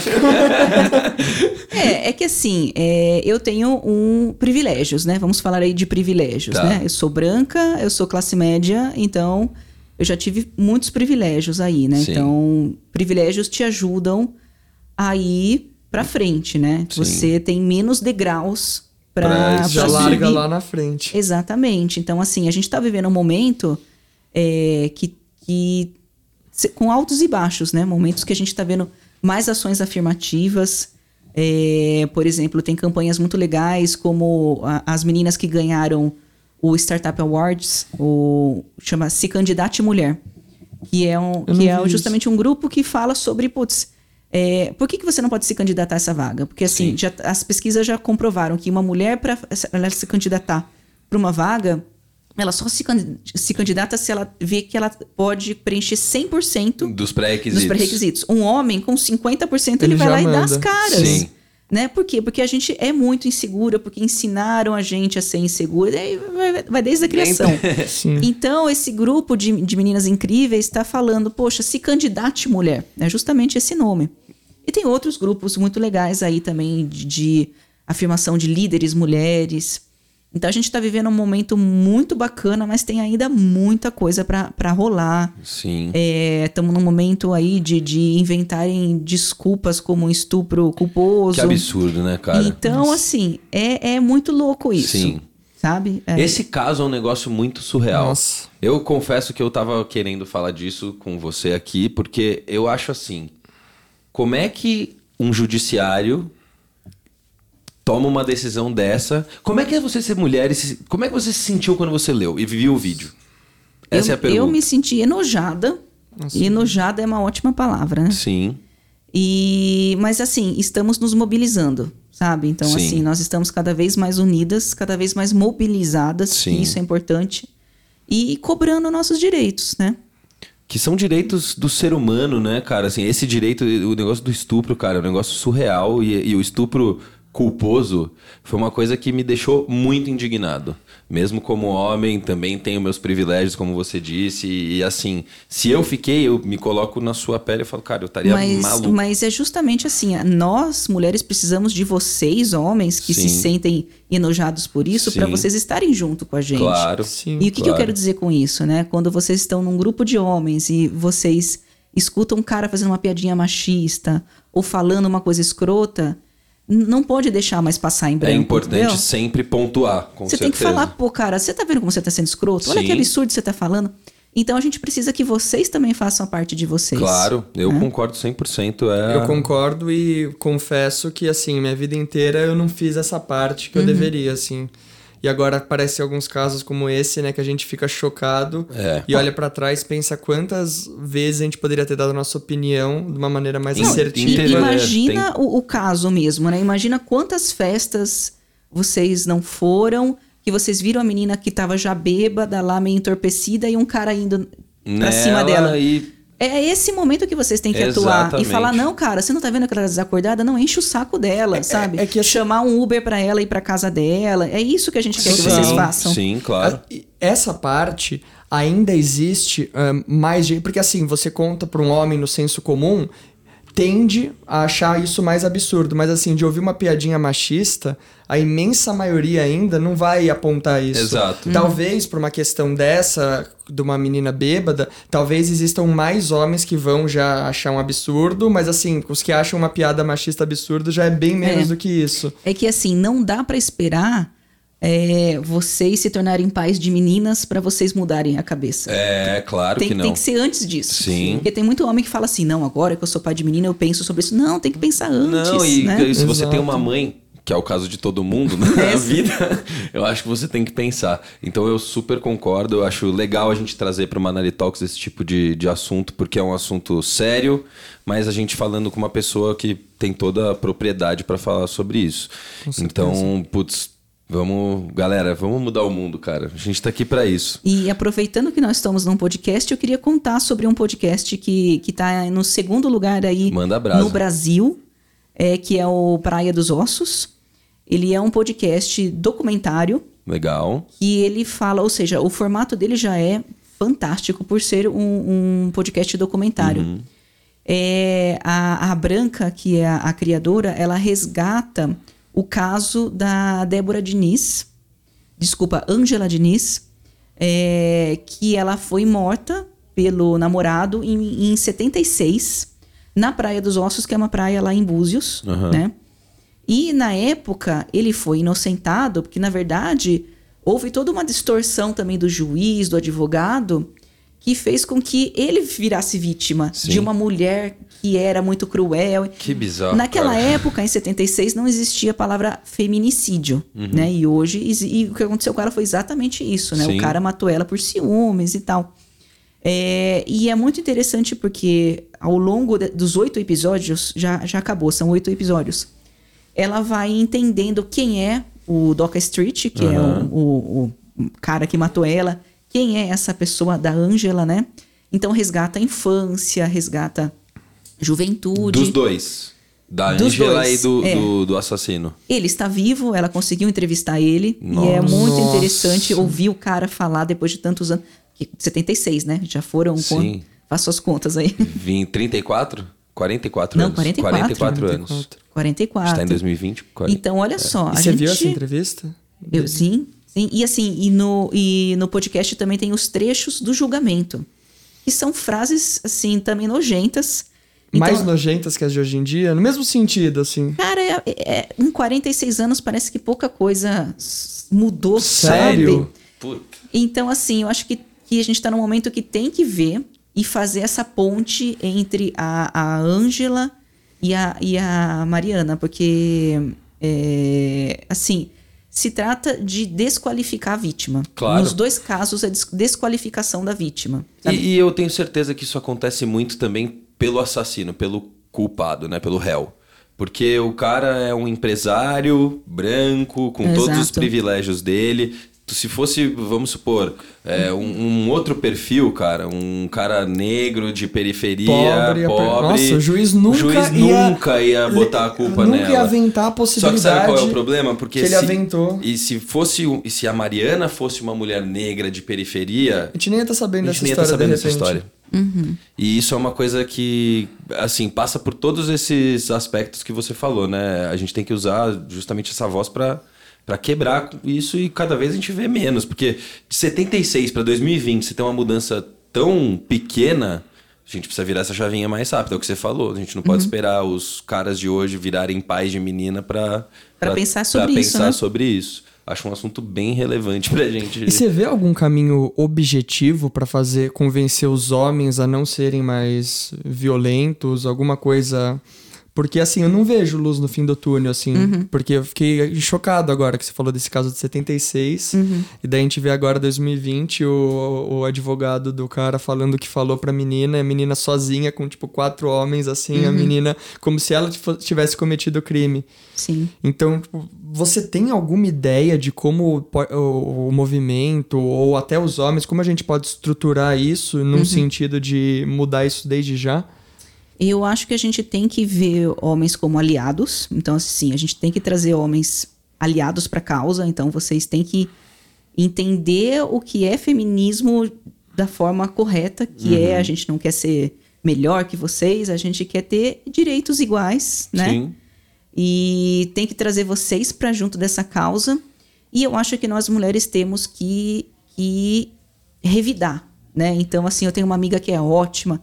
É, é que assim, é, eu tenho um privilégios, né? Vamos falar aí de privilégios, Tá. né? Eu sou branca, eu sou classe média, então eu já tive muitos privilégios aí, né? Sim. Então, privilégios te ajudam a ir pra frente, né? Sim. Você tem menos degraus Pra pra, pra Já subir. larga subir. lá na frente. Exatamente. Então, assim, a gente tá vivendo um momento é, que, que se- com altos e baixos, né? Momentos que a gente tá vendo mais ações afirmativas. É, por exemplo, tem campanhas muito legais, como a- as meninas que ganharam o Startup Awards, o chama Se Candidate Mulher, que é, um, Eu que não é vi justamente um grupo que fala sobre, putz, é, por que, que você não pode se candidatar a essa vaga? Porque assim, Sim. já, as pesquisas já comprovaram que uma mulher, para ela se candidatar para uma vaga, ela só se, can- se candidata se ela vê que ela pode preencher cem por cento Dos pré-requisitos. dos pré-requisitos. Um homem, com cinquenta por cento, ele, Ele vai já lá e dá manda. as caras. Sim. Né? Por quê? Porque a gente é muito insegura, porque ensinaram a gente a ser insegura. E aí vai, vai desde a criação. Sim. Então, esse grupo de, de meninas incríveis está falando, poxa, se candidate mulher. É justamente esse nome. E tem outros grupos muito legais aí também de, de afirmação de líderes mulheres. Então, a gente está vivendo um momento muito bacana, mas tem ainda muita coisa para rolar. Sim. Estamos num momento aí de, de inventarem desculpas como um estupro culposo. Que absurdo, né, cara? Então, assim, é, é muito louco isso. Sim. Sabe? É. Esse caso é um negócio muito surreal. Nossa. Eu confesso que eu tava querendo falar disso com você aqui, porque eu acho assim, como é que um judiciário toma uma decisão dessa? Como é que é você ser mulher e se- como é que você se sentiu quando você leu e viu o vídeo? Essa eu, é a pergunta. eu me senti enojada. E enojada é uma ótima palavra, né? Sim, E, mas assim, estamos nos mobilizando, sabe? Então, Sim. assim, nós estamos cada vez mais unidas, cada vez mais mobilizadas. Sim. E isso é importante. E cobrando nossos direitos, né? que são direitos do ser humano, né, cara? Assim, esse direito, o negócio do estupro, cara, é um negócio surreal e, e o estupro culposo foi uma coisa que me deixou muito indignado. Mesmo como homem, também tenho meus privilégios, como você disse, e, e assim, se eu fiquei, eu me coloco na sua pele e falo, cara, eu estaria Mas, maluco. mas é justamente assim, nós mulheres precisamos de vocês, homens, que Sim. se sentem enojados por isso, Sim. para vocês estarem junto com a gente. Claro. Sim. E o que, que eu claro. quero dizer com isso, né? Quando vocês estão num grupo de homens e vocês escutam um cara fazendo uma piadinha machista ou falando uma coisa escrota, n- não pode deixar mais passar em branco. É importante entendeu? sempre pontuar, com Você certeza. tem que falar, pô, cara, você tá vendo como você tá sendo escroto? Olha Sim. que absurdo você tá falando. Então a gente precisa que vocês também façam a parte de vocês. Claro, eu né? concordo cem por cento. É... Eu concordo e confesso que, assim, minha vida inteira eu não fiz essa parte que eu deveria, assim. E agora aparecem alguns casos como esse, né, que a gente fica chocado É. e olha pra trás e pensa quantas vezes a gente poderia ter dado a nossa opinião de uma maneira mais Não, assertiva. Inter- Imagina o, o caso mesmo, né? Imagina quantas festas vocês não foram, que vocês viram a menina que tava já bêbada lá, meio entorpecida, e um cara indo pra cima Nela dela. E... É esse momento que vocês têm que atuar Exatamente. e falar, não, cara, você não tá vendo que ela é desacordada? Não, enche o saco dela, sabe? é que assim- Chamar um Uber pra ela ir pra casa dela. É isso que a gente quer que Sim, vocês façam. Sim, claro. A- e Essa parte ainda existe ahn, mais gente. Porque assim, você conta para um homem no senso comum tende a achar isso mais absurdo, mas assim, de ouvir uma piadinha machista, a imensa maioria ainda não vai apontar isso. Exato. Talvez, por uma questão dessa, de uma menina bêbada, talvez existam mais homens que vão já achar um absurdo, mas assim, os que acham uma piada machista absurdo já é bem menos É. do que isso. É que assim, não dá pra esperar é, vocês se tornarem pais de meninas pra vocês mudarem a cabeça. É, claro Tem, que não. tem que ser antes disso. Sim. Porque tem muito homem que fala assim, não, agora que eu sou pai de menina, eu penso sobre isso. Não, tem que pensar antes, Não, e né? se você Exato. tem uma mãe, que é o caso de todo mundo na É, sim. vida, eu acho que você tem que pensar. Então eu super concordo, eu acho legal a gente trazer para o Manali Talks esse tipo de, de assunto, porque é um assunto sério, mas a gente falando com uma pessoa que tem toda a propriedade para falar sobre isso. Então, putz, vamos, galera, vamos mudar o mundo, cara. A gente tá aqui para isso. E aproveitando que nós estamos num podcast, eu queria contar sobre um podcast que, que tá no segundo lugar aí Manda brasa. no Brasil, é, que é o Praia dos Ossos. Ele é um podcast documentário Legal. e ele fala, ou seja, o formato dele já é fantástico por ser um, um podcast documentário. É, a, a Branca, que é a, a criadora, ela resgata o caso da Débora Diniz, desculpa, Ângela Diniz, é, que ela foi morta pelo namorado em, em setenta e seis, na Praia dos Ossos, que é uma praia lá em Búzios, Aham. né? E na época ele foi inocentado, porque na verdade houve toda uma distorção também do juiz, do advogado, que fez com que ele virasse vítima Sim. de uma mulher que era muito cruel. Que bizarro. Naquela cara. época, em setenta e seis, não existia a palavra feminicídio, né? E hoje, e o que aconteceu com ela foi exatamente isso, né? Sim. O cara matou ela por ciúmes e tal. É, e é muito interessante porque ao longo de- dos oito episódios, já, já acabou, são oito episódios, ela vai entendendo quem é o Doca Street, que é o, o- o cara que matou ela, quem é essa pessoa da Ângela, né? Então resgata a infância, resgata juventude. Dos dois. Da Dos Ângela dois, e do, é. do, do assassino. Ele está vivo, ela conseguiu entrevistar ele. Nossa. E é muito Nossa. interessante ouvir o cara falar depois de tantos anos. que- setenta e seis, né? Já foram... Sim. Faço as contas aí. Vim trinta e quatro? quarenta e quatro Não, anos. quarenta e quatro. quarenta e quatro anos. quarenta e A gente quatro. tá em dois mil e vinte. quarenta. Então, olha só. E a você gente... viu essa entrevista? Eu, sim, sim. E assim, e no, e no podcast também tem os trechos do julgamento. Que são frases, assim, também nojentas. Então, Mais nojentas que as de hoje em dia? No mesmo sentido, assim. Cara, é, é, em quarenta e seis anos parece que pouca coisa s- mudou, Sério? sabe? Puta. Então, assim, eu acho que, que a gente está num momento que tem que ver e fazer essa ponte entre a, a Ângela e a, e a Mariana, porque, é, assim, se trata de desqualificar a vítima. Claro. Nos dois casos, é des- desqualificação da vítima. sabe? E, e eu tenho certeza que isso acontece muito também pelo assassino, pelo culpado, né? Pelo réu. Porque o cara é um empresário branco, com todos os Exato. privilégios dele. Se fosse, vamos supor, é, um, um outro perfil, cara, um cara negro de periferia, Pobre, pobre, a- Nossa, o juiz nunca o juiz ia- nunca ia botar a culpa nunca nela. ia aventar a Só que possibilidade sabe qual é o problema? Porque que ele se, aventou. E se fosse, um- e se a Mariana fosse uma mulher negra de periferia, A gente nem ia estar sabendo a dessa gente nem ia estar história, sabendo de dessa repente. história. E isso é uma coisa que, assim, passa por todos esses aspectos que você falou, né? A gente tem que usar justamente essa voz pra para quebrar isso e cada vez a gente vê menos. Porque de setenta e seis para dois mil e vinte, você tem uma mudança tão pequena, a gente precisa virar essa chavinha mais rápido. É o que você falou. A gente não pode esperar os caras de hoje virarem pais de menina pra, Pra pensar sobre pra isso, pensar né? sobre isso. Acho um assunto bem relevante pra gente. E você vê algum caminho objetivo pra fazer convencer os homens a não serem mais violentos, alguma coisa? Porque assim, eu não vejo luz no fim do túnel, assim, Uhum. porque eu fiquei chocado agora que você falou desse caso de setenta e seis, Uhum. e daí a gente vê agora dois mil e vinte o, o advogado do cara falando o que falou pra menina, e a menina sozinha com tipo quatro homens, assim, Uhum. a menina como se ela tifo- tivesse cometido o crime. Sim. Então, tipo, você tem alguma ideia de como po- o, o movimento, ou até os homens, como a gente pode estruturar isso num sentido de mudar isso desde já? Eu acho que a gente tem que ver homens como aliados. Então, assim, a gente tem que trazer homens aliados para a causa. Então, vocês têm que entender o que é feminismo da forma correta, que é a gente não quer ser melhor que vocês, a gente quer ter direitos iguais, né? Sim. E tem que trazer vocês para junto dessa causa. E eu acho que nós mulheres temos que, que revidar, né? Então, assim, eu tenho uma amiga que é ótima.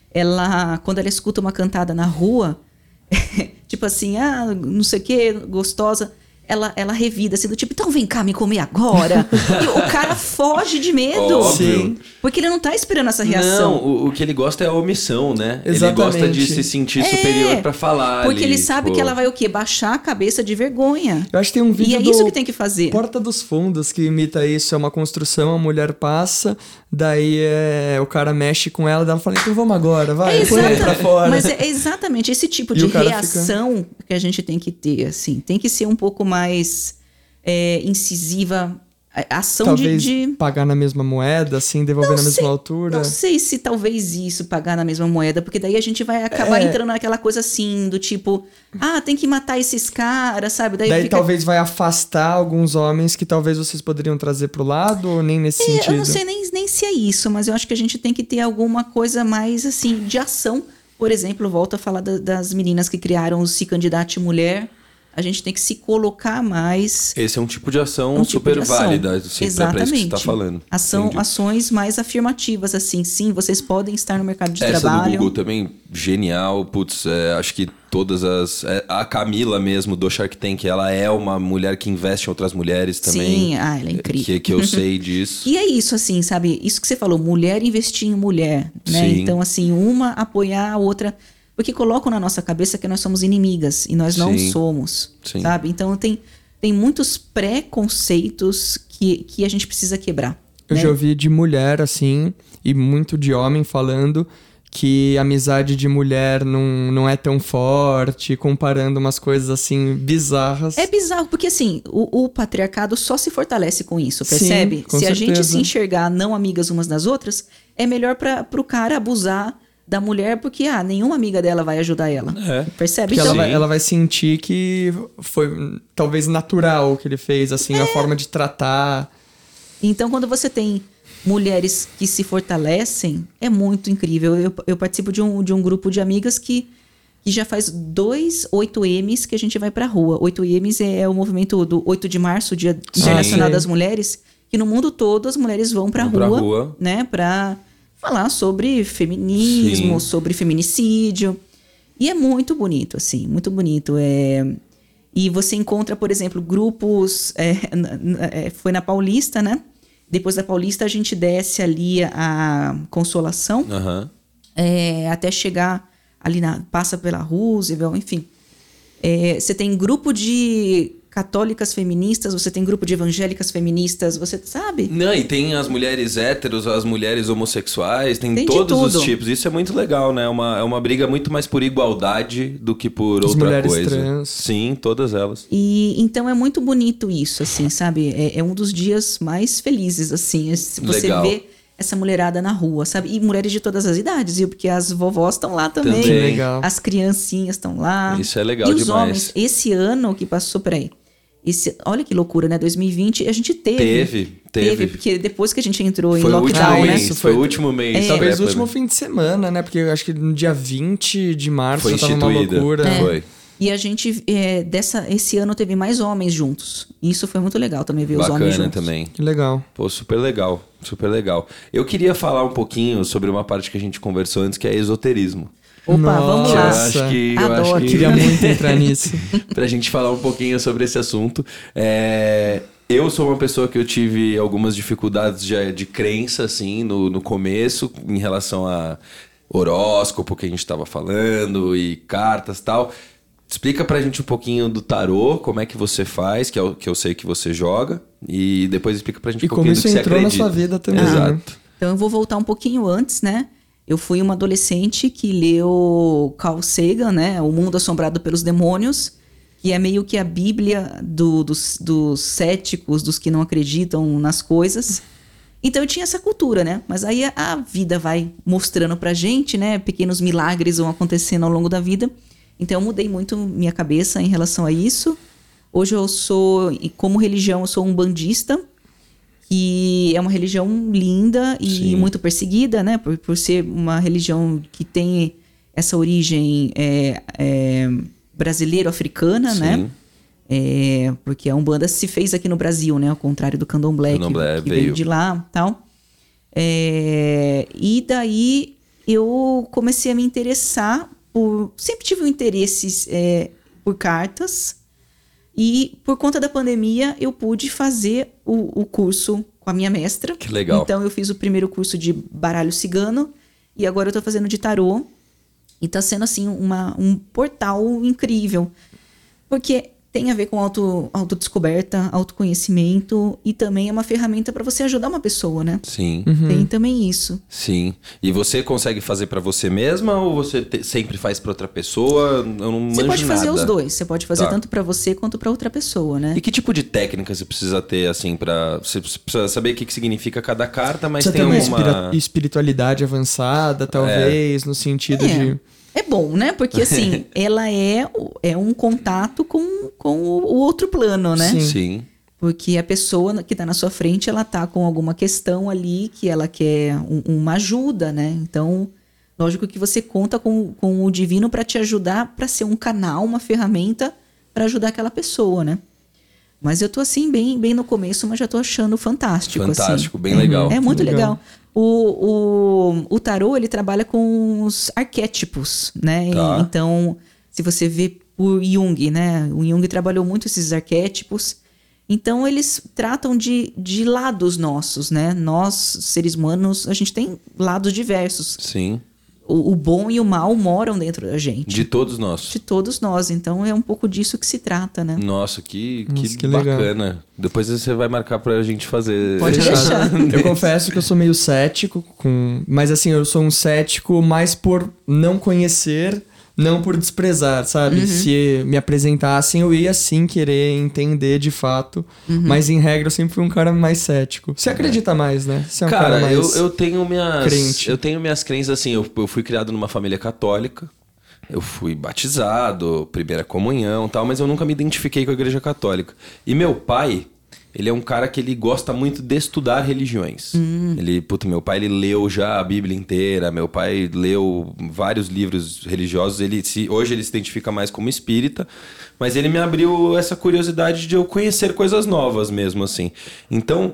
Ela, quando ela escuta uma cantada na rua, tipo assim, ah, não sei o que, gostosa, ela, ela revida, assim, do tipo, então vem cá me comer agora. E o cara foge de medo. Óbvio. Sim. Porque ele não tá esperando essa reação. Não, o, o que ele gosta é a omissão, né? Exatamente. Ele gosta de se sentir superior pra falar. Porque ali, ele sabe tipo... que ela vai o quê? Baixar a cabeça de vergonha. Eu acho que tem um vídeo E é do isso que tem que fazer. Porta dos Fundos que imita isso. É uma construção, a mulher passa, daí é, o cara mexe com ela, daí ela fala, então vamos agora, vai, É põe aí exata- pra fora. Mas é exatamente esse tipo E de o cara reação que a gente tem que ter, assim. Tem que ser um pouco mais é, incisiva. A- Ação Talvez de... de... pagar na mesma moeda, assim, devolver na mesma sei, altura. Não sei se talvez isso, pagar na mesma moeda, porque daí a gente vai acabar É. entrando naquela coisa assim, do tipo, ah, tem que matar esses caras, sabe? Daí, Daí fica... talvez vai afastar alguns homens que talvez vocês poderiam trazer pro lado, ou nem nesse É, sentido. eu não sei nem, nem se é isso, mas eu acho que a gente tem que ter alguma coisa mais, assim, de ação. Por exemplo, volto a falar da- das meninas que criaram o Se Candidate Mulher. A gente tem que se colocar mais... Esse é um tipo de ação um tipo super de ação. válida, assim, pra, pra isso que você tá Exatamente. falando. Ação, Entendi. ações mais afirmativas, assim. Sim, vocês podem estar no mercado de Essa trabalho. do Google também, genial. Putz, é, acho que todas as... é, a Camila mesmo, do Shark Tank, ela é uma mulher que investe em outras mulheres também. Sim, ah, ela é incrível. Que, que eu sei disso. E é isso, assim, sabe? Isso que você falou, mulher investir em mulher, né? Sim. Então, assim, uma apoiar a outra... Porque colocam na nossa cabeça que nós somos inimigas, e nós não Sim. somos, Sim. sabe? Então, tem, tem muitos preconceitos que, que a gente precisa quebrar. Eu né? já ouvi de mulher, assim, e muito de homem falando que a amizade de mulher não, não é tão forte, comparando umas coisas, assim, bizarras. É bizarro, porque assim, o, o patriarcado só se fortalece com isso, Sim, percebe? com se a gente certeza. se enxergar não amigas umas das outras, é melhor para pro cara abusar da mulher, porque ah, nenhuma amiga dela vai ajudar ela. É. Percebe? Porque ela Então, vai, ela vai sentir que foi talvez natural o que ele fez, assim, É. a forma de tratar. então, quando você tem mulheres que se fortalecem, é muito incrível. Eu, eu participo de um, de um grupo de amigas que, que já faz dois oito M's que a gente vai pra rua. oito M's é o movimento do oito de março, Dia Internacional sei. das Mulheres, que no mundo todo as mulheres vão pra Vão pra rua, rua. né, pra falar sobre feminismo, Sim. sobre feminicídio. E é muito bonito, assim, muito bonito. É... E você encontra, por exemplo, grupos... é, n- n- é, foi na Paulista, né? Depois da Paulista, a gente desce ali a Consolação, Aham. é, até chegar ali na... Passa pela Roosevelt, enfim. É, você tem grupo de católicas feministas, você tem grupo de evangélicas feministas, você sabe? Não, e tem as mulheres héteros, as mulheres homossexuais, tem, Tem de todos os tudo. tipos. Isso é muito legal, né? É uma, é uma briga muito mais por igualdade do que por As outra mulheres coisa. trans. Sim, todas elas. E então é muito bonito isso, assim, sabe? É, é um dos dias mais felizes, assim. Você Legal. vê essa mulherada na rua, sabe? E mulheres de todas as idades, viu? Porque as vovós estão lá também. Também. Que legal. As criancinhas estão lá. Isso é legal e os demais. homens, esse ano que passou, peraí. Esse, olha que loucura, né? dois mil e vinte, a gente teve. Teve, teve. porque depois que a gente entrou Foi em o último lockdown, Ah, né? mês. isso Foi o foi- último mês. É. Talvez É, o último foi- fim de semana, né? Porque eu acho que no dia vinte de março Foi já tava uma instituída. loucura. Foi. E a gente, é, dessa, esse ano, teve mais homens juntos. E isso foi muito legal também, ver os homens Bacana juntos. também. Que legal. Pô, super legal, super legal. Eu queria falar um pouquinho sobre uma parte que a gente conversou antes, que é esoterismo. Opa, Nossa. vamos Eu lá. acho que, eu Adoro. acho que Queria muito entrar nisso. pra gente falar um pouquinho sobre esse assunto. É, eu sou uma pessoa que eu tive algumas dificuldades de, de crença, assim, no, no começo, em relação a horóscopo que a gente estava falando e cartas e tal. Explica pra gente um pouquinho do tarô, como é que você faz, que é o que eu sei que você joga, e depois explica pra gente E um como pouquinho do isso que você entrou na acredita. sua vida também, né? Exato. Então eu vou voltar um pouquinho antes, né? Eu fui uma adolescente que leu Carl Sagan, né? O Mundo Assombrado pelos Demônios, que é meio que a bíblia do- dos, dos céticos, dos que não acreditam nas coisas. Então eu tinha essa cultura, né? Mas aí a, a vida vai mostrando pra gente, né? Pequenos milagres vão acontecendo ao longo da vida. Então eu mudei muito minha cabeça em relação a isso. Hoje eu sou, e como religião, eu sou um bandista, que é uma religião linda e Sim. muito perseguida, né? Por, por ser uma religião que tem essa origem é, é, brasileiro-africana, Sim. né? É, porque a Umbanda se fez aqui no Brasil, né? Ao contrário do Candomblé, Candomblé que, que veio. veio de lá e tal. É, e daí eu comecei a me interessar por... Sempre tive um interesse é, por cartas. E por conta da pandemia, eu pude fazer o, o curso com a minha mestra. Que legal. Então, eu fiz o primeiro curso de baralho cigano. E agora eu tô fazendo de tarô. E tá sendo, assim, uma, um portal incrível. Porque tem a ver com auto, autodescoberta, autoconhecimento. E também é uma ferramenta para você ajudar uma pessoa, né? Sim. Tem também isso. Sim. E você consegue fazer pra você mesma ou você te- sempre faz pra outra pessoa? Eu não Você manjo pode fazer nada. os dois. Você pode fazer Tá. tanto para você quanto para outra pessoa, né? E que tipo de técnica você precisa ter, assim, pra... Você precisa saber o que, que significa cada carta, mas Precisa tem ter uma alguma... espira- espiritualidade avançada, talvez, no sentido É. de... É bom, né? Porque, assim, ela é, o- é um contato com, com o o outro plano, né? Sim. Sim. Porque a pessoa que está na sua frente, ela tá com alguma questão ali que ela quer um- uma ajuda, né? Então, lógico que você conta com, com o divino para te ajudar, para ser um canal, uma ferramenta para ajudar aquela pessoa, né? Mas eu tô, assim, bem, bem no começo, mas já tô achando fantástico, Fantástico, assim. bem É- legal. É muito Legal. legal. O, o, o tarô, ele trabalha com os arquétipos, né? Tá. E- Então, se você vê o Jung, né? O Jung trabalhou muito esses arquétipos. Então, eles tratam de, de lados nossos, né? Nós, seres humanos, a gente tem lados diversos. Sim. O, o bom e o mal moram dentro da gente. De todos nós. De todos nós. Então, é um pouco disso que se trata, né? Nossa, que, que, Nossa, que legal. bacana. Depois você vai marcar pra gente fazer. Pode deixar. Eu confesso que eu sou meio cético, com... mas assim, eu sou um cético mais por não conhecer, não por desprezar, sabe? Uhum. Se me apresentassem, eu ia sim querer entender de fato, Uhum. mas em regra eu sempre fui um cara mais cético. Você acredita mais, né? Você é um cara, Cara, mais... eu, eu tenho minhas. crente. Eu tenho minhas crenças assim. Eu, eu fui criado numa família católica. Eu fui batizado, primeira comunhão e tal, mas eu nunca me identifiquei com a igreja católica. E meu pai, ele é um cara que ele gosta muito de estudar religiões. Ele, puta, meu pai, ele leu já a Bíblia inteira. Meu pai leu vários livros religiosos. Ele se, hoje ele se identifica mais como espírita, mas ele me abriu essa curiosidade de eu conhecer coisas novas mesmo, assim. Então,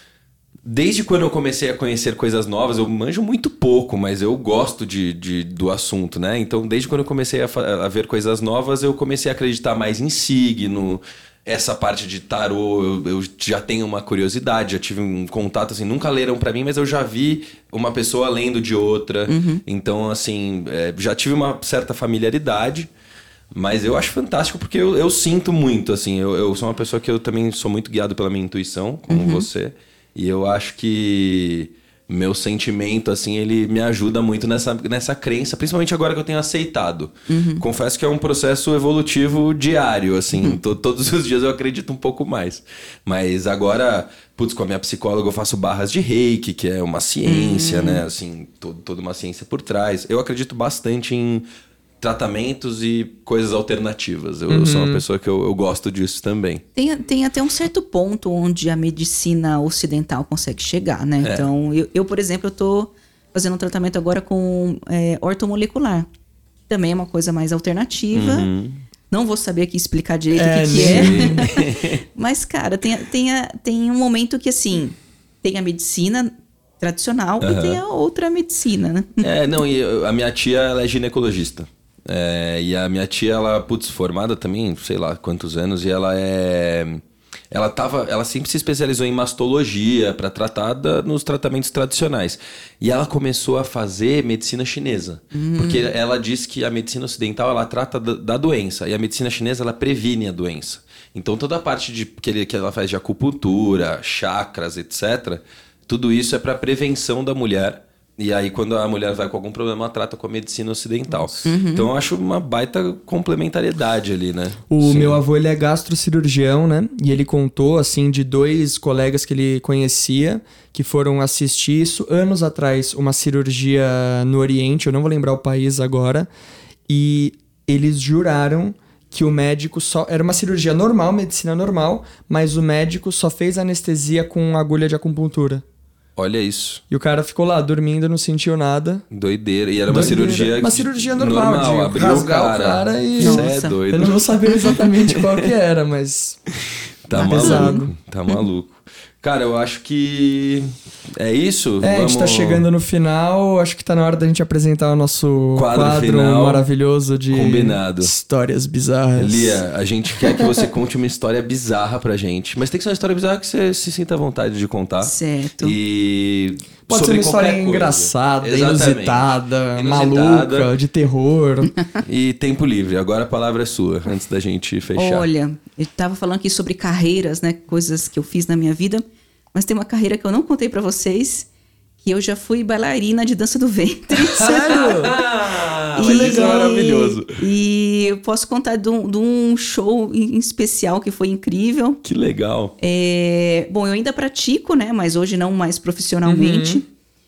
desde quando eu comecei a conhecer coisas novas, eu manjo muito pouco, mas eu gosto de, de- do assunto, né? Então, desde quando eu comecei a, fa- a ver coisas novas, eu comecei a acreditar mais em signo. Essa parte de tarô, eu, eu já tenho uma curiosidade, já tive um contato, assim, nunca leram pra mim, mas eu já vi uma pessoa lendo de outra. Então, assim, é, já tive uma certa familiaridade. Mas eu acho fantástico porque eu, eu sinto muito, assim. Eu, eu sou uma pessoa que eu também sou muito guiado pela minha intuição, como você. E eu acho que meu sentimento, assim, ele me ajuda muito nessa, nessa crença, principalmente agora que eu tenho aceitado. Confesso que é um processo evolutivo diário, assim. to- todos os dias eu acredito um pouco mais. Mas agora, putz, com a minha psicóloga eu faço barras de reiki, que é uma ciência, né? Assim, to- toda uma ciência por trás. Eu acredito bastante em tratamentos e coisas alternativas. Eu, eu sou uma pessoa que eu, eu gosto disso também. Tem, tem até um certo ponto onde a medicina ocidental consegue chegar, né? É. Então, eu, eu, por exemplo, eu tô fazendo um tratamento agora com é, ortomolecular. Também é uma coisa mais alternativa. Não vou saber aqui explicar direito É, o que, que nem- é. Mas, cara, tem, tem, a- tem um momento que, assim, tem a medicina tradicional e tem a outra medicina, né? É, não, e eu- a minha tia, ela é ginecologista. É, e a minha tia, ela, putz, formada também, sei lá quantos anos, e ela é... Ela, tava, ela sempre se especializou em mastologia para tratar da- nos tratamentos tradicionais. E ela começou a fazer medicina chinesa. Porque ela diz que a medicina ocidental, ela trata da, da doença. E a medicina chinesa, ela previne a doença. Então, toda a parte de, que, ele- que ela faz de acupuntura, chakras, etcétera, tudo isso é para prevenção da mulher. E aí, quando a mulher vai com algum problema, ela trata com a medicina ocidental. Então, eu acho uma baita complementariedade ali, né? O Sim. meu avô, ele é gastrocirurgião, né? E ele contou, assim, de dois colegas que ele conhecia que foram assistir isso anos atrás, uma cirurgia no Oriente, eu não vou lembrar o país agora, e eles juraram que o médico só... Era uma cirurgia normal, medicina normal, mas o médico só fez anestesia com agulha de acupuntura. Olha isso. E o cara ficou lá dormindo, não sentiu nada. Doideira. E era uma Doideira. cirurgia... Uma cirurgia normal, de abriu rasgar o cara. o cara e... Isso é Nossa. doido. Eu não vou saber exatamente qual que era, mas... Tá Tá maluco. pesado. Tá maluco. Cara, eu acho que é isso. É, a gente tá Vamos- chegando no final. Acho que tá na hora da gente apresentar o nosso Quadro quadro, final. maravilhoso de Combinado. histórias bizarras. Lia, a gente quer que você conte uma história bizarra pra gente. Mas tem que ser uma história bizarra que você se sinta à vontade de contar. Certo. E Pode ser sobre uma história qualquer coisa. engraçada, Exatamente. inusitada, Inusitada. maluca, de terror. E tempo livre. Agora a palavra é sua, antes da gente fechar. Olha, eu tava falando aqui sobre carreiras, né? Coisas que eu fiz na minha vida. Mas tem uma carreira que eu não contei pra vocês, que eu já fui bailarina de dança do ventre. Sério? Ah, Que legal. Maravilhoso. E eu posso contar de um, de um show em especial que foi incrível. Que legal. É, bom, eu ainda pratico, né? Mas hoje não mais profissionalmente. Uhum.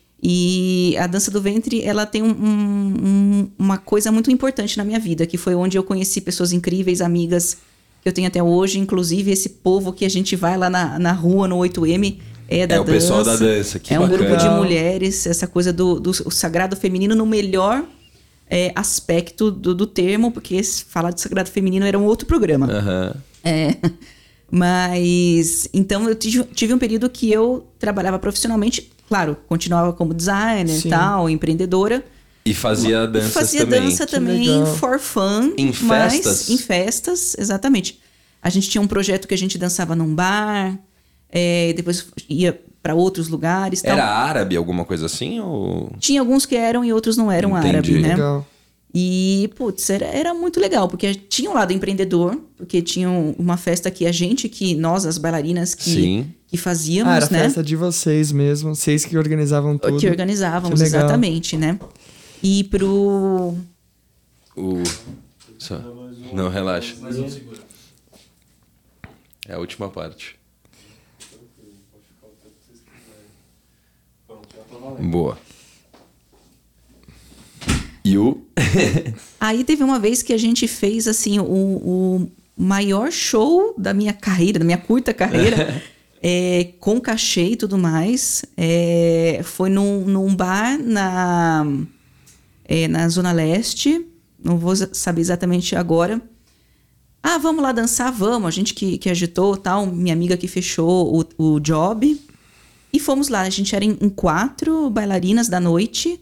E a dança do ventre, ela tem um- um- um- uma coisa muito importante na minha vida, que foi onde eu conheci pessoas incríveis, amigas que eu tenho até hoje, inclusive esse povo que a gente vai lá na, na rua, no oito M, é da É o dança. pessoal da dança, que É um bacana. grupo de mulheres, essa coisa do, do o sagrado feminino no melhor é, aspecto do, do termo, porque falar de sagrado feminino era um outro programa. Aham. É. Mas, então, eu tive, tive um período que eu trabalhava profissionalmente, claro, continuava como designer e Sim. tal, empreendedora. E fazia danças Fazia também. dança Que também legal. for fun. Em mas- festas? Em festas, exatamente. A gente tinha um projeto que a gente dançava num bar, é, depois ia para outros lugares. Tal. Era árabe, alguma coisa assim? Ou... Tinha alguns que eram e outros não eram Entendi. árabes, né? Legal. E, putz, era, era muito legal, porque tinha um lado empreendedor, porque tinha um- uma festa que a gente, que nós, as bailarinas, que, Sim. que fazíamos, Ah, era né? festa de vocês mesmo. Vocês que organizavam tudo. Que organizávamos, Que legal. exatamente, né? E pro... O... Só. Não, relaxa. Mais um segura. É a última parte. Pronto, já tá valendo. Boa. E o... Aí teve uma vez que a gente fez, assim, o, o maior show da minha carreira, da minha curta carreira, é, com cachê e tudo mais. É, foi num, num bar na, é, na Zona Leste, não vou saber exatamente agora. Ah, vamos lá dançar? Vamos. A gente que, que agitou, tal, minha amiga que fechou o, o job. E fomos lá. A gente era em, em quatro bailarinas da noite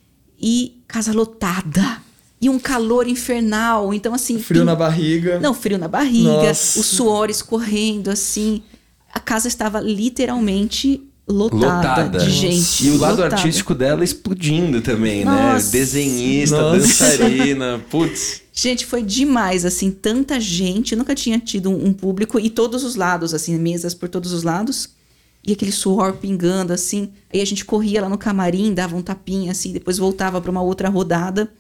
e casa lotada. E um calor infernal. Então, assim... Frio pin- na barriga. Não, frio na barriga. Nossa. O suor escorrendo, assim. A casa estava literalmente lotada, Lotada. de gente. E o lado lotada. artístico dela explodindo também, Nossa. né? Desenhista, Nossa. dançarina, putz. Gente, foi demais, assim, tanta gente. Eu nunca tinha tido um, um público e todos os lados, assim, mesas por todos os lados. E aquele suor pingando, assim. Aí a gente corria lá no camarim, dava um tapinha, assim, depois voltava para uma outra rodada.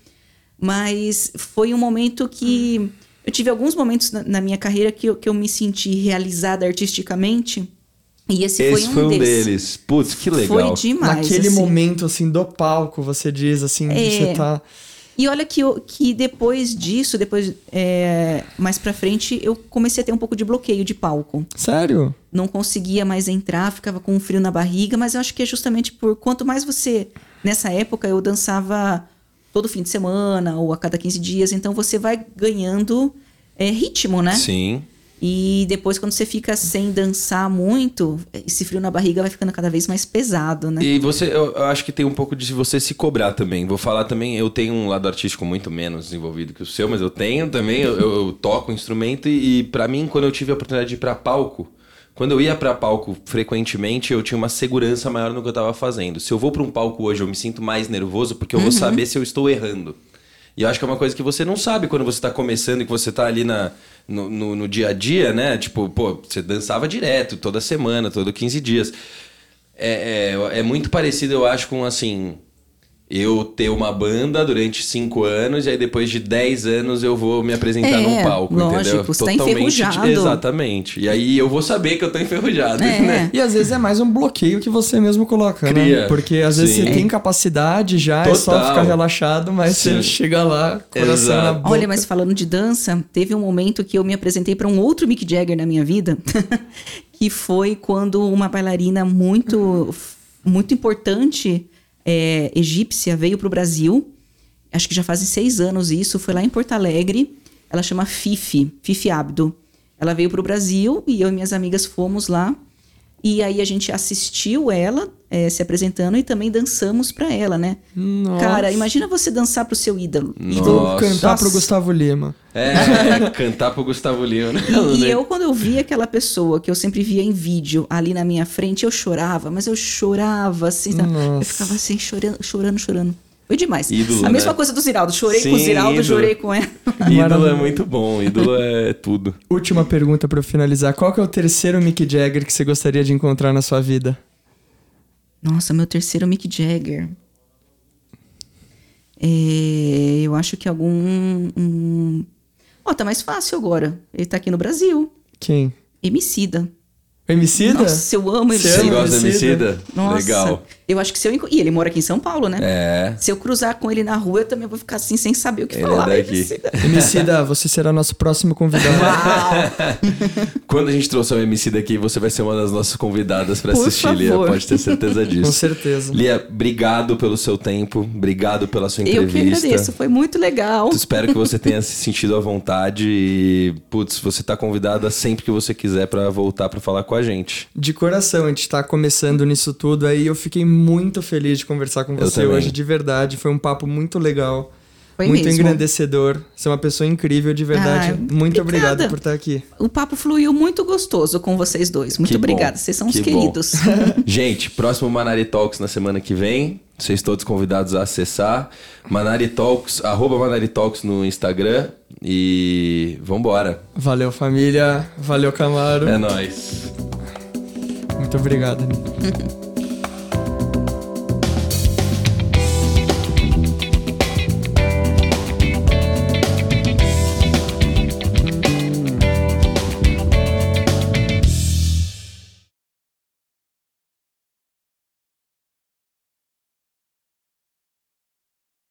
Mas foi um momento que... Eu tive alguns momentos na, na minha carreira que eu, que eu me senti realizada artisticamente. E esse, Esse foi um foi um desses. deles. Putz, que legal. Foi demais, Naquele assim. momento, assim, do palco, você diz, assim, de É. você tá... E olha que, eu- que depois disso, depois é, mais pra frente, eu comecei a ter um pouco de bloqueio de palco. Sério? Não conseguia mais entrar, ficava com um frio na barriga, mas eu acho que é justamente por quanto mais você... Nessa época eu dançava todo fim de semana ou a cada quinze dias, então você vai ganhando é, ritmo, né? Sim. E depois, quando você fica sem dançar muito, esse frio na barriga vai ficando cada vez mais pesado, né? E você, eu, eu acho que tem um pouco de você se cobrar também. Vou falar também, eu tenho um lado artístico muito menos desenvolvido que o seu, mas eu tenho também, eu, eu, eu toco instrumento e, e para mim, quando eu tive a oportunidade de ir pra palco, quando eu ia pra palco frequentemente, eu tinha uma segurança maior no que eu tava fazendo. Se eu vou pra um palco hoje, eu me sinto mais nervoso porque eu vou saber se eu estou errando. E eu acho que é uma coisa que você não sabe quando você tá começando e que você tá ali na, no, no, no dia a dia, né? Tipo, pô, você dançava direto, toda semana, todo quinze dias. É, é, é muito parecido, eu acho, com assim... eu ter uma banda durante cinco anos e aí depois de dez anos eu vou me apresentar É, num palco, lógico, entendeu? você tá enferrujado. Exatamente. E aí eu vou saber que eu tô enferrujado, É. né? E às vezes é mais um bloqueio que você mesmo coloca, Cria. né? Porque às vezes Sim. você tem capacidade já, é só Total. ficar relaxado, mas Sim. você chega lá, coração Exato. na boca. Olha, mas falando de dança, teve um momento que eu me apresentei para um outro Mick Jagger na minha vida, que foi quando uma bailarina muito, muito importante, é, egípcia, veio para o Brasil. Acho que já fazem seis anos isso. Foi lá em Porto Alegre. Ela chama Fifi, Fifi Abdo. Ela veio para o Brasil e eu e minhas amigas fomos lá. E aí a gente assistiu ela é, se apresentando e também dançamos para ela, né? Nossa. Cara, imagina você dançar pro seu ídolo. Vou Nossa. cantar pro Nossa. Gustavo Lima. É, cantar pro Gustavo Lima, né? E eu, quando eu vi aquela pessoa que eu sempre via em vídeo ali na minha frente, eu chorava, mas eu chorava assim, sabe? Eu Nossa. ficava assim, chorando, chorando, chorando. Foi demais. Ídolo, a mesma né? coisa do Ziraldo. Chorei Sim, com o Ziraldo, ídolo. chorei com ela. Ídolo é Maravilhoso. muito bom, ídolo é tudo. Última pergunta pra eu finalizar. Qual que é o terceiro Mick Jagger que você gostaria de encontrar na sua vida? Nossa, meu terceiro Mick Jagger. É, eu acho que algum... Um... Ó, tá mais fácil agora. Ele tá aqui no Brasil. Quem? Emicida. Emicida? Nossa, eu amo Você Você Emicida. ama gosta do Emicida? Emicida? Nossa, Legal. eu acho que se eu... enco- E ele mora aqui em São Paulo, né? É. Se eu cruzar com ele na rua, eu também vou ficar assim, sem saber o que Ele falar. é daqui. Emicida. Emicida, você será nosso próximo convidado. Quando a gente trouxer o Emicida aqui, você vai ser uma das nossas convidadas pra Por assistir, Lia. favor. Pode ter certeza Com disso. certeza. Lia, obrigado pelo seu tempo, obrigado pela sua Eu que entrevista. agradeço, foi muito legal. Espero que você tenha se sentido à vontade e, putz, você tá convidada sempre que você quiser pra voltar pra falar com a gente. De coração, a gente tá começando nisso tudo aí. Eu fiquei muito feliz de conversar com Eu você também. hoje, de verdade. Foi um papo muito legal. Foi muito mesmo. engrandecedor. Você é uma pessoa incrível, de verdade. Ah, muito obrigada. obrigado por estar aqui. O papo fluiu muito gostoso com vocês dois. Muito Que bom, obrigada, vocês são os que bom. queridos. Gente, próximo Manari Talks na semana que vem. Vocês todos convidados a acessar. Manari Talks, arroba Manari Talks no Instagram. E vambora. Valeu, família. Valeu, Camaro. É nóis. Muito obrigado, Aninha.